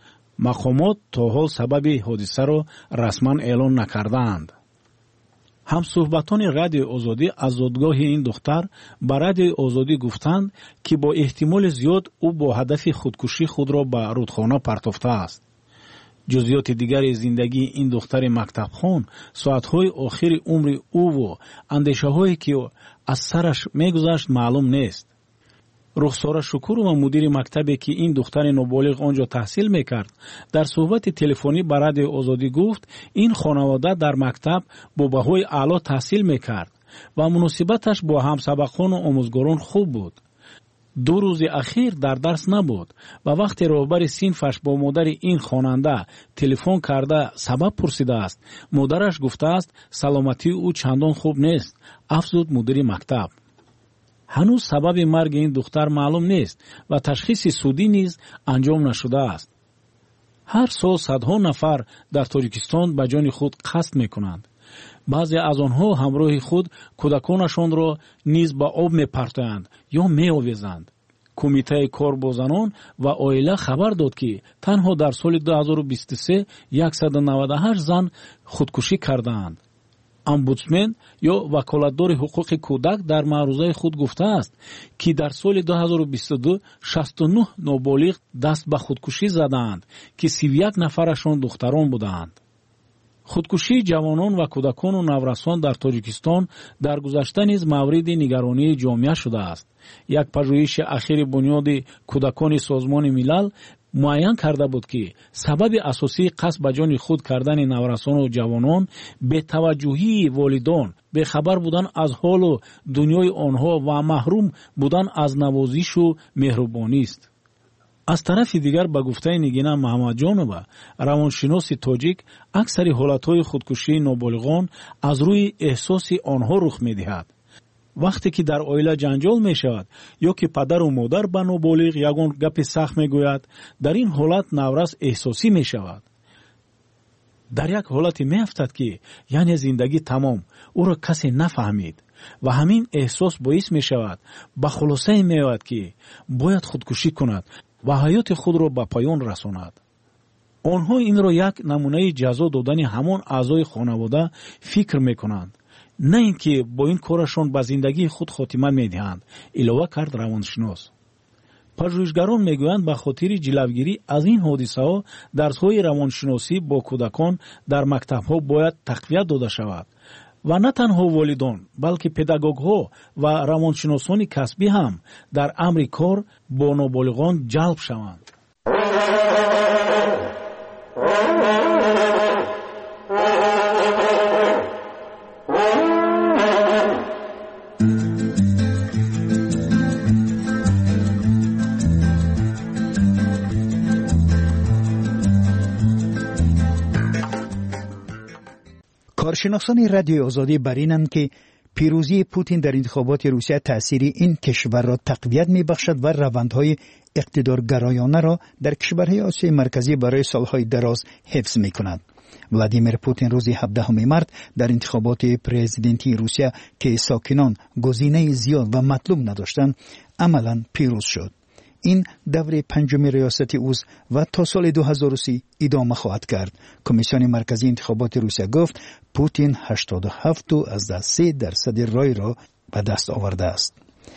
مقامات تا حال سبب حادثه را رسما اعلان نکردند. همصحبتان رادیو آزادی از زادگاه این دختر به رادیو آزادی گفتند که با احتمال زیاد او با هدف خودکشی خود را به رودخانه پرتافته است. جزئیات دیگر زندگی این دختر مکتب خوان، ساعتهای آخر عمر او و اندیشه هایی که از سرش میگذشت معلوم نیست. رخساره شکور و مدیر مکتبی که این دختر نوبالغ آنجا تحصیل میکرد در صحبت تلفنی با رادیو آزادی گفت این خانواده در مکتب با بهای اعلی تحصیل میکرد و مناسبتش با همسبقان و آموزگاران خوب بود. دو روز اخیر در درس نبود و وقتی رهبر صنفش با مادر این خواننده تلفن کرده سبب پرسیده است، مادرش گفته است سلامتی او چندان خوب نیست، افزود مدیر مکتب. هنوز سبب مرگ این دختر معلوم نیست و تشخیص سودی نیز انجام نشده است. هر سال صدها نفر در تاجیکستان به جان خود قصد میکنند. баъзе аз онҳо ҳамроҳи худ кӯдаконашонро низ ба об мепартоянд ё меовезанд. кумитаи кор бо занон ва оила хабар дод ки танҳо дар соли ду ҳазору бисту се яксад у навад و ҳашт зан худкушӣ кардаанд. омбудсмен ё ваколатдори ҳуқуқи кӯдак дар маърузаи худ гуфтааст ки дар соли ду ҳазору бисту ду шасту нӯҳ ноболиғ даст ба худкушӣ задаанд ки сиву як нафарашон духтарон буданд. худкушии ҷавонон ва кӯдакону наврасон дар тоҷикистон дар гузашта низ мавриди нигаронии ҷомеа шудааст. як пажӯҳиши ахири бунёди кӯдакони созмони милал муайян карда буд ки сабаби асосии қасд ба ҷони худ кардани наврасону ҷавонон бетаваҷҷӯҳии волидон, бехабар будан аз ҳолу дунёи онҳо ва маҳрум будан аз навозишу меҳрубонист. аз тарафи дигар ба гуфтаи Нигина Маҳаммадҷонова, равоншиноси тоҷик, аксари ҳолатҳои худкушии ноболиғон аз рӯи эҳсоси онҳо рух медиҳад. вақте ки дар оила ҷанҷол мешавад ё ки падару модар ба ноболиғ ягон гапи сахт мегӯяд, дар ин ҳолат наврас эҳсосӣ мешавад. дар як ҳолате меафтад ки яъне зиндагӣ тамом, ӯро касе нафаҳмид ва ҳамин эҳсос боис мешавад ба хулосае меояд ки бояд худкушӣ кунад ва ҳаёти худро ба поён расонад. онҳо инро як намунаи ҷазо додани ҳамон аъзои хонавода фикр мекунанд, на ин ки бо ин корашон ба зиндагии худ хотима медиҳанд, илова кард равоншинос. пажӯҳишгарон мегӯянд ба хотири ҷилавгирӣ аз ин ҳодисаҳо дарсҳои равоншиносӣ бо кӯдакон дар мактабҳо бояд тақвият дода шавад ва на танҳо волидон, балки педагогҳо ва равоншиносони касбӣ ҳам дар амри кор бо ноболиғон ҷалб шаванд. کارشناسان رادیوی آزادی بر اینند که پیروزی پوتین در انتخابات روسیه تأثیر این کشور را تقویت می‌بخشد و روندهای اقتدارگرایانه را در کشورهای آسیای مرکزی برای سالهای دراز حفظ می‌کند. ولادیمیر پوتین روز هفدهم مارس در انتخابات پرزیدنتی روسیه که ساکنان گزینه زیاد و مطلوب نداشتند عملاً پیروز شد. این دوره پنجم ریاست اوست و تا سال دو هزار و سی ادامه خواهد کرد. کمیسیون مرکزی انتخابات روسیه گفت پوتین هشتاد و هفت و از سه درصد رای را به دست آورده است.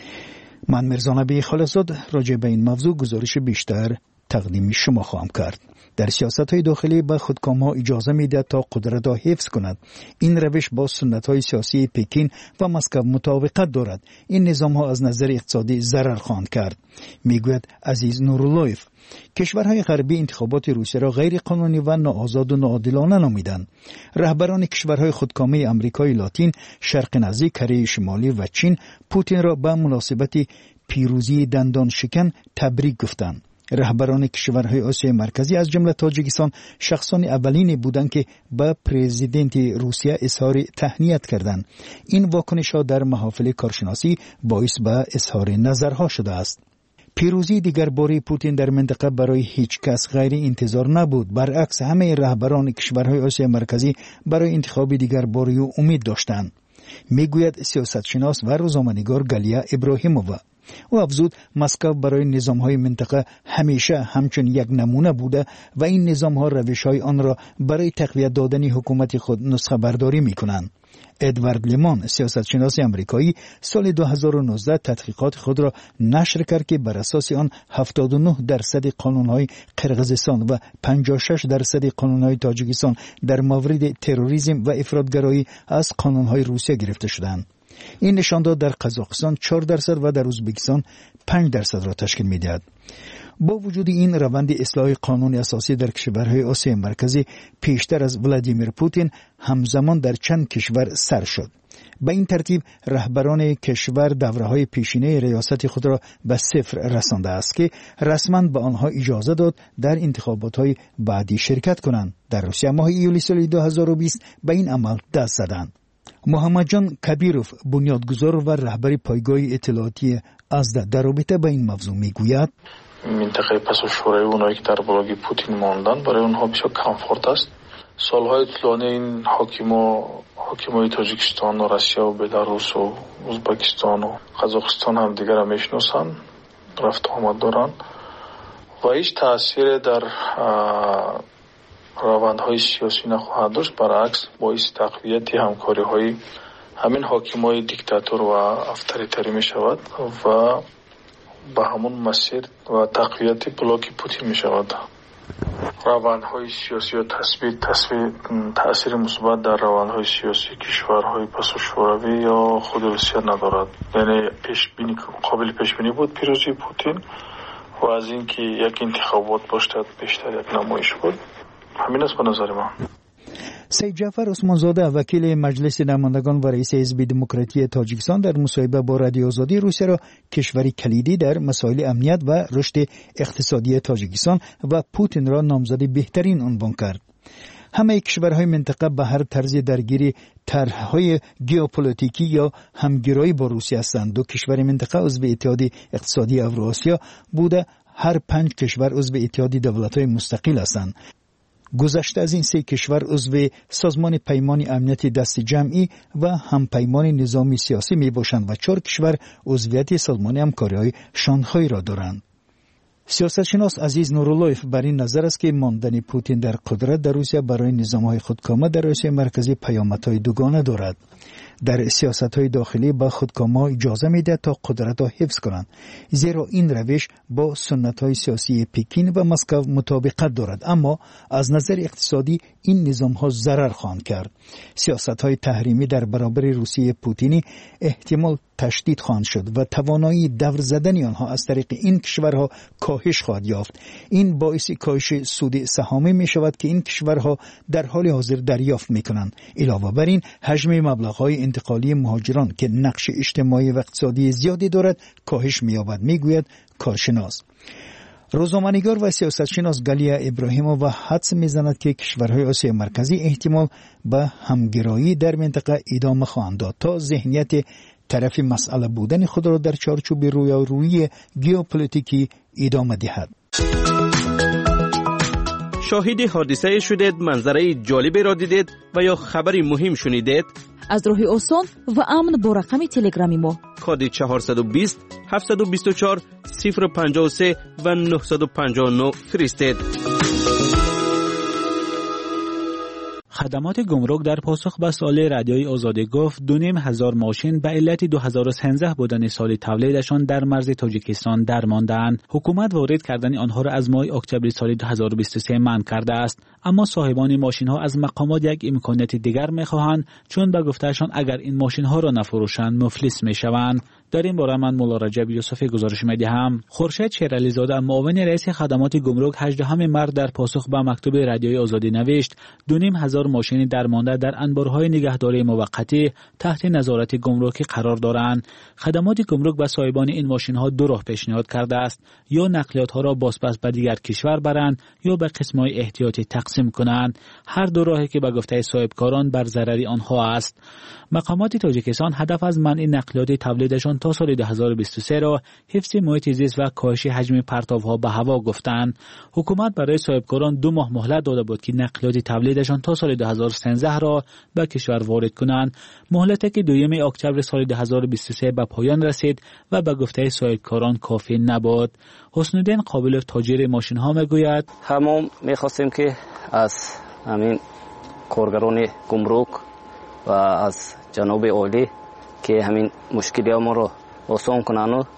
من مرزا نبی خالصزاد راجع به این موضوع گزارش بیشتر تقدیم شما خواهم کرد. در سیاست‌های داخلی به خودکام‌ها اجازه می‌دهد تا قدرت را حفظ کند. این روش با سنت‌های سیاسی پکین و مسکو مطابقت دارد. این نظام‌ها از نظر اقتصادی ضرر خواهند کرد. میگوید عزیز نوراللهیف، کشورهای غربی انتخابات روسیه را غیر قانونی و ناآزاد و ناعادلانه نامیدند. رهبران کشورهای خودکامه آمریکای لاتین، شرق نزدیک، کره شمالی و چین پوتین را به مناسبت پیروزی دندان شکن تبریک گفتند. رهبران کشورهای آسیای مرکزی از جمله تاجیکستان شخصان اولین بودند که به پرزیدنت روسیه اظهار تهنیت کردند. این واکنش‌ها در محافل کارشناسی باعث به اظهار نظرها شده است. پیروزی دیگر باره پوتین در منطقه برای هیچ کس غیر انتظار نبود. برعکس همه رهبران کشورهای آسیای مرکزی برای انتخاب دیگر باره امید داشتند. میگوید سیاستشناس و روزنامه‌نگار گالیا ابراهیمووا. او افزود مسکو برای نظام‌های منطقه همیشه همچون یک نمونه بوده و این نظام‌ها روش‌های آن را برای تقویت دادن حکومت خود نسخه برداری می‌کنند. ادوارد لیمان، سیاستشناس آمریکایی، سال دو هزار و نوزده تحقیقات خود را نشر کرد که بر اساس آن هفتاد و نه درصد قانون‌های قرقیزستان و پنجاه و شش درصد قانون‌های تاجیکستان در مورد تروریسم و افراطگرایی از قانون‌های روسیه گرفته شدند. این نشان داد در قزاقستان چهار درصد و در ازبکستان پنج درصد را تشکیل می‌دهد. با وجود این روند اصلاح قانون اساسی در کشورهای آسیای مرکزی پیشتر از ولادیمیر پوتین همزمان در چند کشور سر شد. به این ترتیب رهبران کشور دوره‌های پیشینه ریاست خود را به صفر رسانده است که رسما به آنها اجازه داد در انتخابات‌های بعدی شرکت کنند. در روسیه ماه ایولی سال دو هزار و بیست به این عمل دست زدند. محمد جان کبیروف، بنیادگذار و رهبر پایگاه اطلاعاتی ازدا، در رابطه با این موضوع میگوید منطقه پس و شورای اونایی که در بلاگی پوتین ماندن برای اونها بسیار کامفورت است. سالهای طولانی این حاکما ҳокимои тоҷикистону россия ва беларусу ӯзбекистону қазоқистон ҳам дигара мешиносанд, рафту омад доранд ва ҳеҷ таъсире дар равандҳои сиёсӣ нахоҳад дошт. баръакс боиси тақвияти ҳамкориҳои ҳамин ҳокимои диктатур ва авторитарӣ мешавад ва ба ҳамон масир ва тақвияти блоки Путин мешавад. равандҳои сиёсӣ ё тасвир тасвир таъсири мусбат дар равандҳои сиёсии кишварҳои пасушӯравӣ ё худи Русия надорад. яъне пешбинӣ қобили пешбинӣ буд пирӯзии Путин ва аз ин ки як интихобот бошад бештар як намоиш буд. ҳамин аст ба назари ман. سید جعفر عثمانزاده وکیل مجلس نمایندگان و رئیس حزب دموکراتی تاجیکستان در مصاحبه با رادیو آزادی روسیه را کشوری کلیدی در مسائل امنیت و رشد اقتصادی تاجیکستان و پوتین را نامزد بهترین عنوان کرد. همه کشورهای منطقه به هر طرز درگیری طرح‌های ژئوپلیتیکی یا همگرایی با روسیه هستند. دو کشور منطقه عضو اتحاد اقتصادی اوراسیا بوده هر پنج کشور عضو اتحاد دولت‌های مستقل هستند. گذشته از این سه کشور عضو سازمان پیمان امنیت دست جمعی و همپیمان نظامی سیاسی می باشند و چهار کشور عضویت سازمان همکاری‌های شانگهای را دارند. سیاستشناس عزیز نوراللهیف بر این نظر است که ماندن پوتین در قدرت در روسیه برای نظام‌های خودکامه در آسیای مرکزی پیامدهای دوگانه دارد. در سیاست‌های داخلی با خودکامه اجازه می‌دهد تا قدرت را حفظ کنند، زیرا این روش با سنت‌های سیاسی پکین و مسکو مطابقت دارد، اما از نظر اقتصادی این نظام‌ها ضرر خواهند کرد. سیاست‌های تحریمی در برابر روسیه پوتینی احتمال تشدید خواهند شد و توانایی دور زدن آنها از طریق این کشورها کاهش خواهد یافت. این باعث کاهش سود سهامی می شود که این کشورها در حال حاضر دریافت می کنند. علاوه بر این حجم مبلغ‌های انتقالی مهاجران که نقش اجتماعی و اقتصادی زیادی دارد کاهش می یابد، می گوید کارشناس. روزنامه‌نگار و سیاستشناس گالیا ابراهیمووا حدس می‌زند که کشورهای آسیای مرکزی احتمال به همگرایی در منطقه ادامه خواهند داد تا ذهنیت طرف مسئله بودن خود را در چارچوب رویارویی ژئوپلیتیکی ادامه دهد. شاهد حادثه شدید، منظره جالبی را دیدید و یا خبری مهم شنیدید؟ از راه آسان و امن با رقم تلگرامی ما کد چهارصد و بیست هفتصد و بیست و چهار صفر پنجاه و سه و نهصد و پنجاه و نه فرستید. خدمات گمرک در پاسخ به سوال رادیوی آزادی گفت دو نیم هزار ماشین به علت دو هزار و سیزده بودن سال تولیدشان در مرز تاجیکستان درماندند. حکومت وارد کردن آنها را از ماه اکتبر سال دو هزار و بیست و سه منع کرده است، اما صاحبان ماشین ها از مقامات یک امکانات دیگر میخواهند، چون به گفتهشان اگر این ماشین ها را نفروشند مفلس میشوند. در این باره من مولا رجب یوسفی گزارش میدهم. خورشید شیرعلی زاده معاون رئیس خدمات گمرک هجدهم مارس در پاسخ به مکتوب رادیوی آزادی نوشت دو نیم هزار ماشین درمانده در انبارهای نگهداری موقتی تحت نظارت گمرکی قرار دارند. خدمات گمرک به صاحبان این ماشین ها دو راه پیشنهاد کرده است: یا نقلیات ها را بازپس به دیگر کشور برند یا به قسم‌های احتیاطی تقسیم کنند. هر دو راهی که به گفته صاحبکاران بر ضرر آنها است. مقامات تاجیکستان هدف از منع نقلیات تولیدشان تا سال دو هزار و بیست و سه را حفظ محیط زیست و کاهش حجم پرتاب‌ها به هوا گفتند. حکومت برای صاحبکاران دو ماه مهلت داده بود که نقلیات تولیدشان تا سال دو هزار و سیزده را به کشور وارد کنند. مهلتی که دوم اکتبر سال دو هزار و بیست و سه به پایان رسید و به گفته صاحبکاران کافی نبود. حسن الدین قابلوف تاجر ماشین ها میگوید همون می‌خواستیم که از همین کارگران گمرک و از جناب عالی که همین مشکلی ما رو آسان کنن و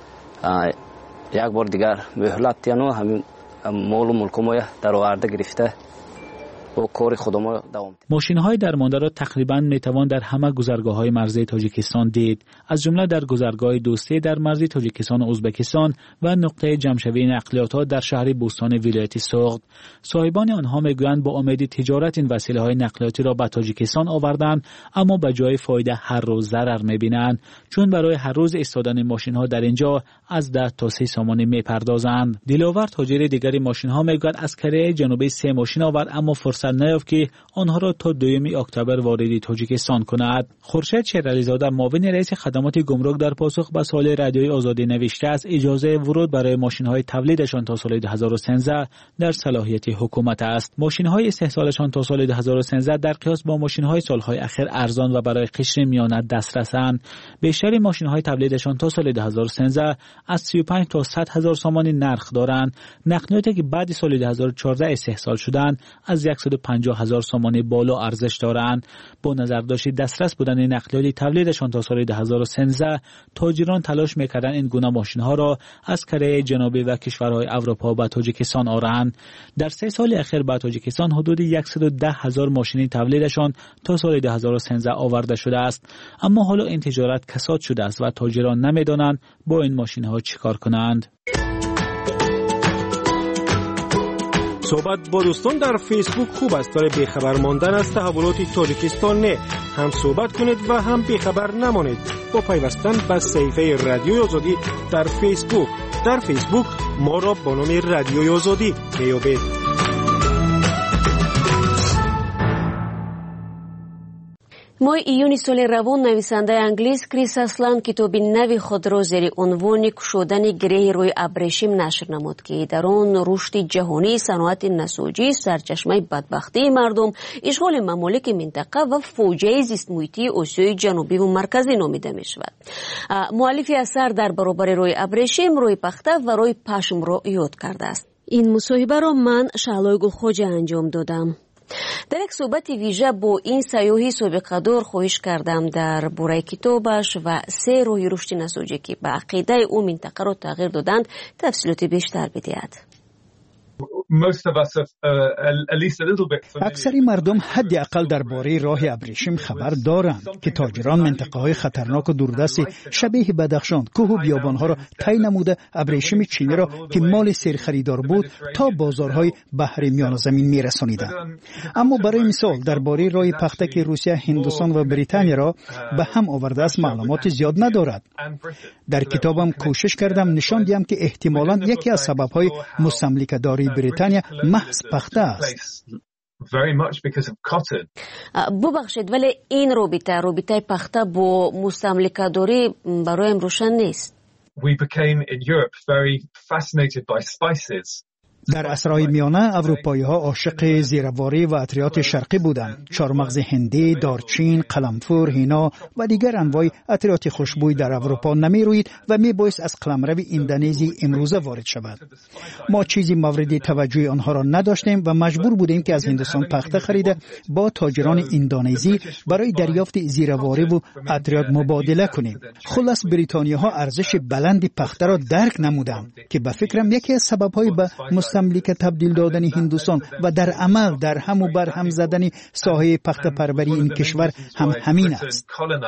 یک بار دیگر مهلت دیدن و همین مال و ملک ما در آورده گرفته و کار خودمون دوام. ماشین های درمانده را تقریبا میتوان در همه گذرگاه های مرزی تاجیکستان دید، از جمله در گذرگاه دوستی در مرزی تاجیکستان و ازبکستان و نقطه جمع‌شوی نقلیات ها در شهر بوستان ولایت سوغد. صاحبان آنها میگویند با امید تجارت این وسیله های نقلیاتی را به تاجیکستان آوردند، اما به جای فایده هر روز ضرر میبینند، چون برای هر روز ایستادن ماشین ها در اینجا از ده تا سی سامانی میپردازند. دلاور تاجر دیگری ماشین ها میگوید از کره جنوبی سه ماشین آورد، اما فرصت فرصت نیافت که آنها را تا دوم اکتبر وارد تاجیکستان کند. خورشید شیرعلیزاده معاون رئیس خدمات گمرک در پاسخ به سوال رادیوی آزادی نوشته است اجازه ورود برای ماشین‌های تولیدشان تا سال دو هزار و سیزده در صلاحیت حکومت است. ماشین‌های استحصالشان تا سال دو هزار و سیزده در قیاس با ماشین‌های سال‌های اخیر ارزان و برای قشر میانه دسترسند. بیشتر ماشین‌های تولیدشان تا سال دو هزار و سیزده از سی و پنج تا صد هزار سومان نرخ دارند. نقلیاتی که بعد سال دو هزار و چهارده استحصال شدند از صد و پنجاه هزار سومان بالا ارزش دارند. با نظر داشت دسترس بودن نقلیات تولیدشان تا سال دو هزار و سیزده، تاجران تلاش می‌کردند این گونه ماشین‌ها را از کره جنوبی و کشورهای اروپا به تاجیکستان آورند. در سه سال اخیر به تاجیکستان حدود صد و ده هزار ماشین تولیدشان تا سال دو هزار و سیزده آورده شده است، اما حالا این تجارت کساد شده است و تاجران نمی‌دانند با این ماشین‌ها چیکار کنند. صحبت با دوستان در فیسبوک خوب است. برای بیخبر ماندن از تحولات تاجیکستان نه هم صحبت کنید و هم بیخبر نمانید با پیوستن به صفحه رادیوی آزادی در فیسبوک. در فیسبوک ما را با نام رادیوی آزادی میابید. ماه ایونی سال روان نویسنده انگلیس کریس اسلان کتابی نوی خود را زیر عنوان کشودن گره روی ابریشم نشر نمود که در آن رشد جهانی صنعت نساجی سرچشمه بدبختی مردم، اشغال ممالک منطقه و فوجه زیست محیطی آسیای جنوبی و مرکزی نامیده می شود. مؤلف اثر در برابر روی ابریشم، روی پخته و روی پشم را یاد کرده است. این مصاحبه را من شعلای گلخواجه انجام دادم. در یک صحبت ویژه با این سیاحی سابقه دار خواهش کردم در باره کتابش و سه راه رشد نساجی که به عقیده او منطقه را تغییر دادند تفصیلات بیشتر بدهد. اکثری مردم حداقل درباره راه ابریشم خبر دارند که تاجران منطقه های خطرناک و دوردست شبیه بدخشان، کوه و بیابانها را طی نموده ابریشم چینی را که مال سیر خریدار بود تا بازارهای بحر میان زمین میرسانیدند. اما برای مثال درباره راه پخته که روسیه، هندوستان و بریتانیا را به هم آورده است معلومات زیاد ندارد. در کتابم کوشش کردم نشان دهم که احتمالاً یکی از سبب‌های مستملکه‌داری بریتانیا محض پخته است. ببخشید ولی این رابطه رابطه پخته با مستملکه‌داری برایم روشن نیست. We became in Europe very fascinated by spices. در عصرهای میانه اروپایی‌ها عاشق زیرواری و عطریات شرقی بودند. چارمغز هندی، دارچین، قلمفور، هینا و دیگر انواع عطریات خوشبوی در اروپا نمی‌روید و می‌بایست از قلمرو اندونزی امروزه وارد شود. ما چیزی مورد توجه آنها را نداشتیم و مجبور بودیم که از هندوستان پخته خریده با تاجران اندونزی برای دریافت زیرواری و عطریات مبادله کنیم. خلاص بریتانیاها ارزش بلند پخته را درک نمودند که به فکرم یکی از سبب‌های به مستملکه تبدیل دادن هندوستان و در عمل در هم و بر هم زدن ساحه پخته پروری این کشور هم همین است.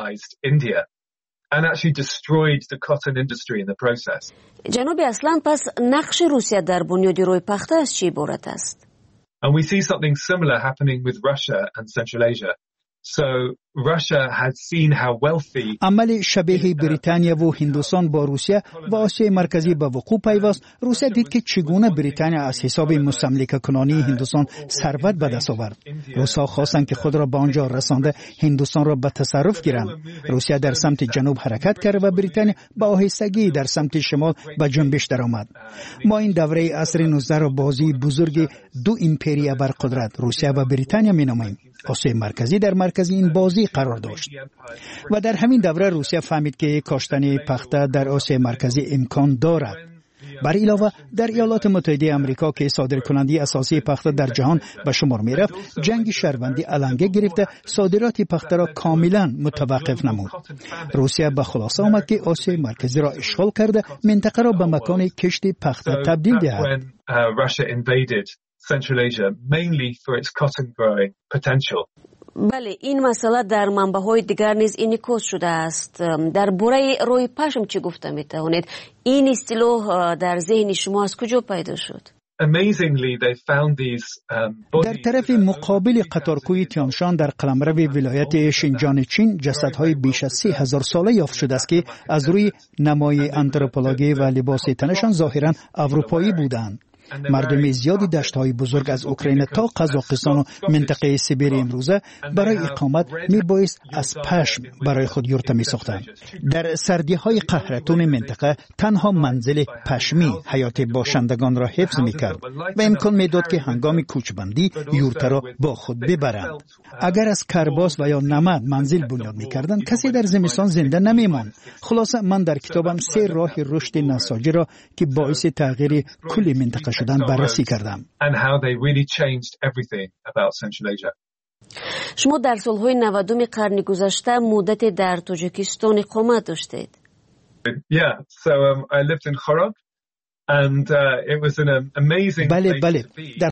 جناب اصلان پس نقش روسیه در بنیاد روی پخته از چی عبارت است؟ And we see something similar happening with Russia and Central Asia. So Russia had seen how wealthy عمل شبیه بریتانیا و هندوستان با روسیه و آسیای مرکزی به وقوع پیوست. روسیه دید که چگونه بریتانیا از حساب مستملکه کنانی هندوستان ثروت به دست آورد. روس‌ها خواستند که خود را به آنجا رسانده هندوستان را به تصرف گیرند. روسیه در سمت جنوب حرکت کرد و بریتانیا با آهستگی در سمت شمال به جنبش درآمد. ما این دوره عصر نوزده را بازی بزرگ دو ایمپریا بر قدرت روسیه و بریتانیا می‌نامیم. آسیای مرکزی در مرکز این بازی قرار داشت و در همین دوره روسیه فهمید که کاشتن پخته در آسیای مرکزی امکان دارد. بر علاوه در ایالات متحده آمریکا که صادرکننده اساسی پخته در جهان به شمار می رفت، جنگ شهروندی علنگه گرفته صادرات پخته را کاملا متوقف نمود. روسیه به خلاصه آمد که آسیای مرکزی را اشغال کرده منطقه را به مکان کشت پخته تبدیل دهد. Central Asia, mainly for its cotton growing potential. بله، این مسئله در منبع‌های دیگر نیز انعکاس شده است. در باره روی پشم چی گفته می‌توانید؟ این اصطلاح در ذهن شما از کجا پیدا شد؟ Amazingly, they found these, um, در طرف مقابل قطارکوی تیانشان در قلمرو ولایت شینجان چین جسدهای بیش از سه هزار ساله یافت شده است که از روی نمای آنتروپولوژی و لباس تنشان ظاهراً اروپایی بودند. مردم زیادی دشت‌های بزرگ از اوکراین تا قزاقستان و منطقه سیبری امروزه برای اقامت میبایست از پشم برای خود یورت میساختند. در سردی‌های قهرتون منطقه تنها منزل پشمی حیات باشندگان را حفظ میکرد و امکان میداد که هنگام کوچبندی یورت را با خود ببرند. اگر از کرباس و یا نمد منزل بنیاد میکردند کسی در زمستان زنده نمیماند. خلاصه من در کتابم سه راه رشد نساجی را که باعث تغییر کل منطقه شدن بررسی کردم. شما در سالهای نودم قرن گذشته مدت در تاجیکستان اقامت داشتید. Yeah, so um, I lived in Khorog and uh, it was an amazing بله بله در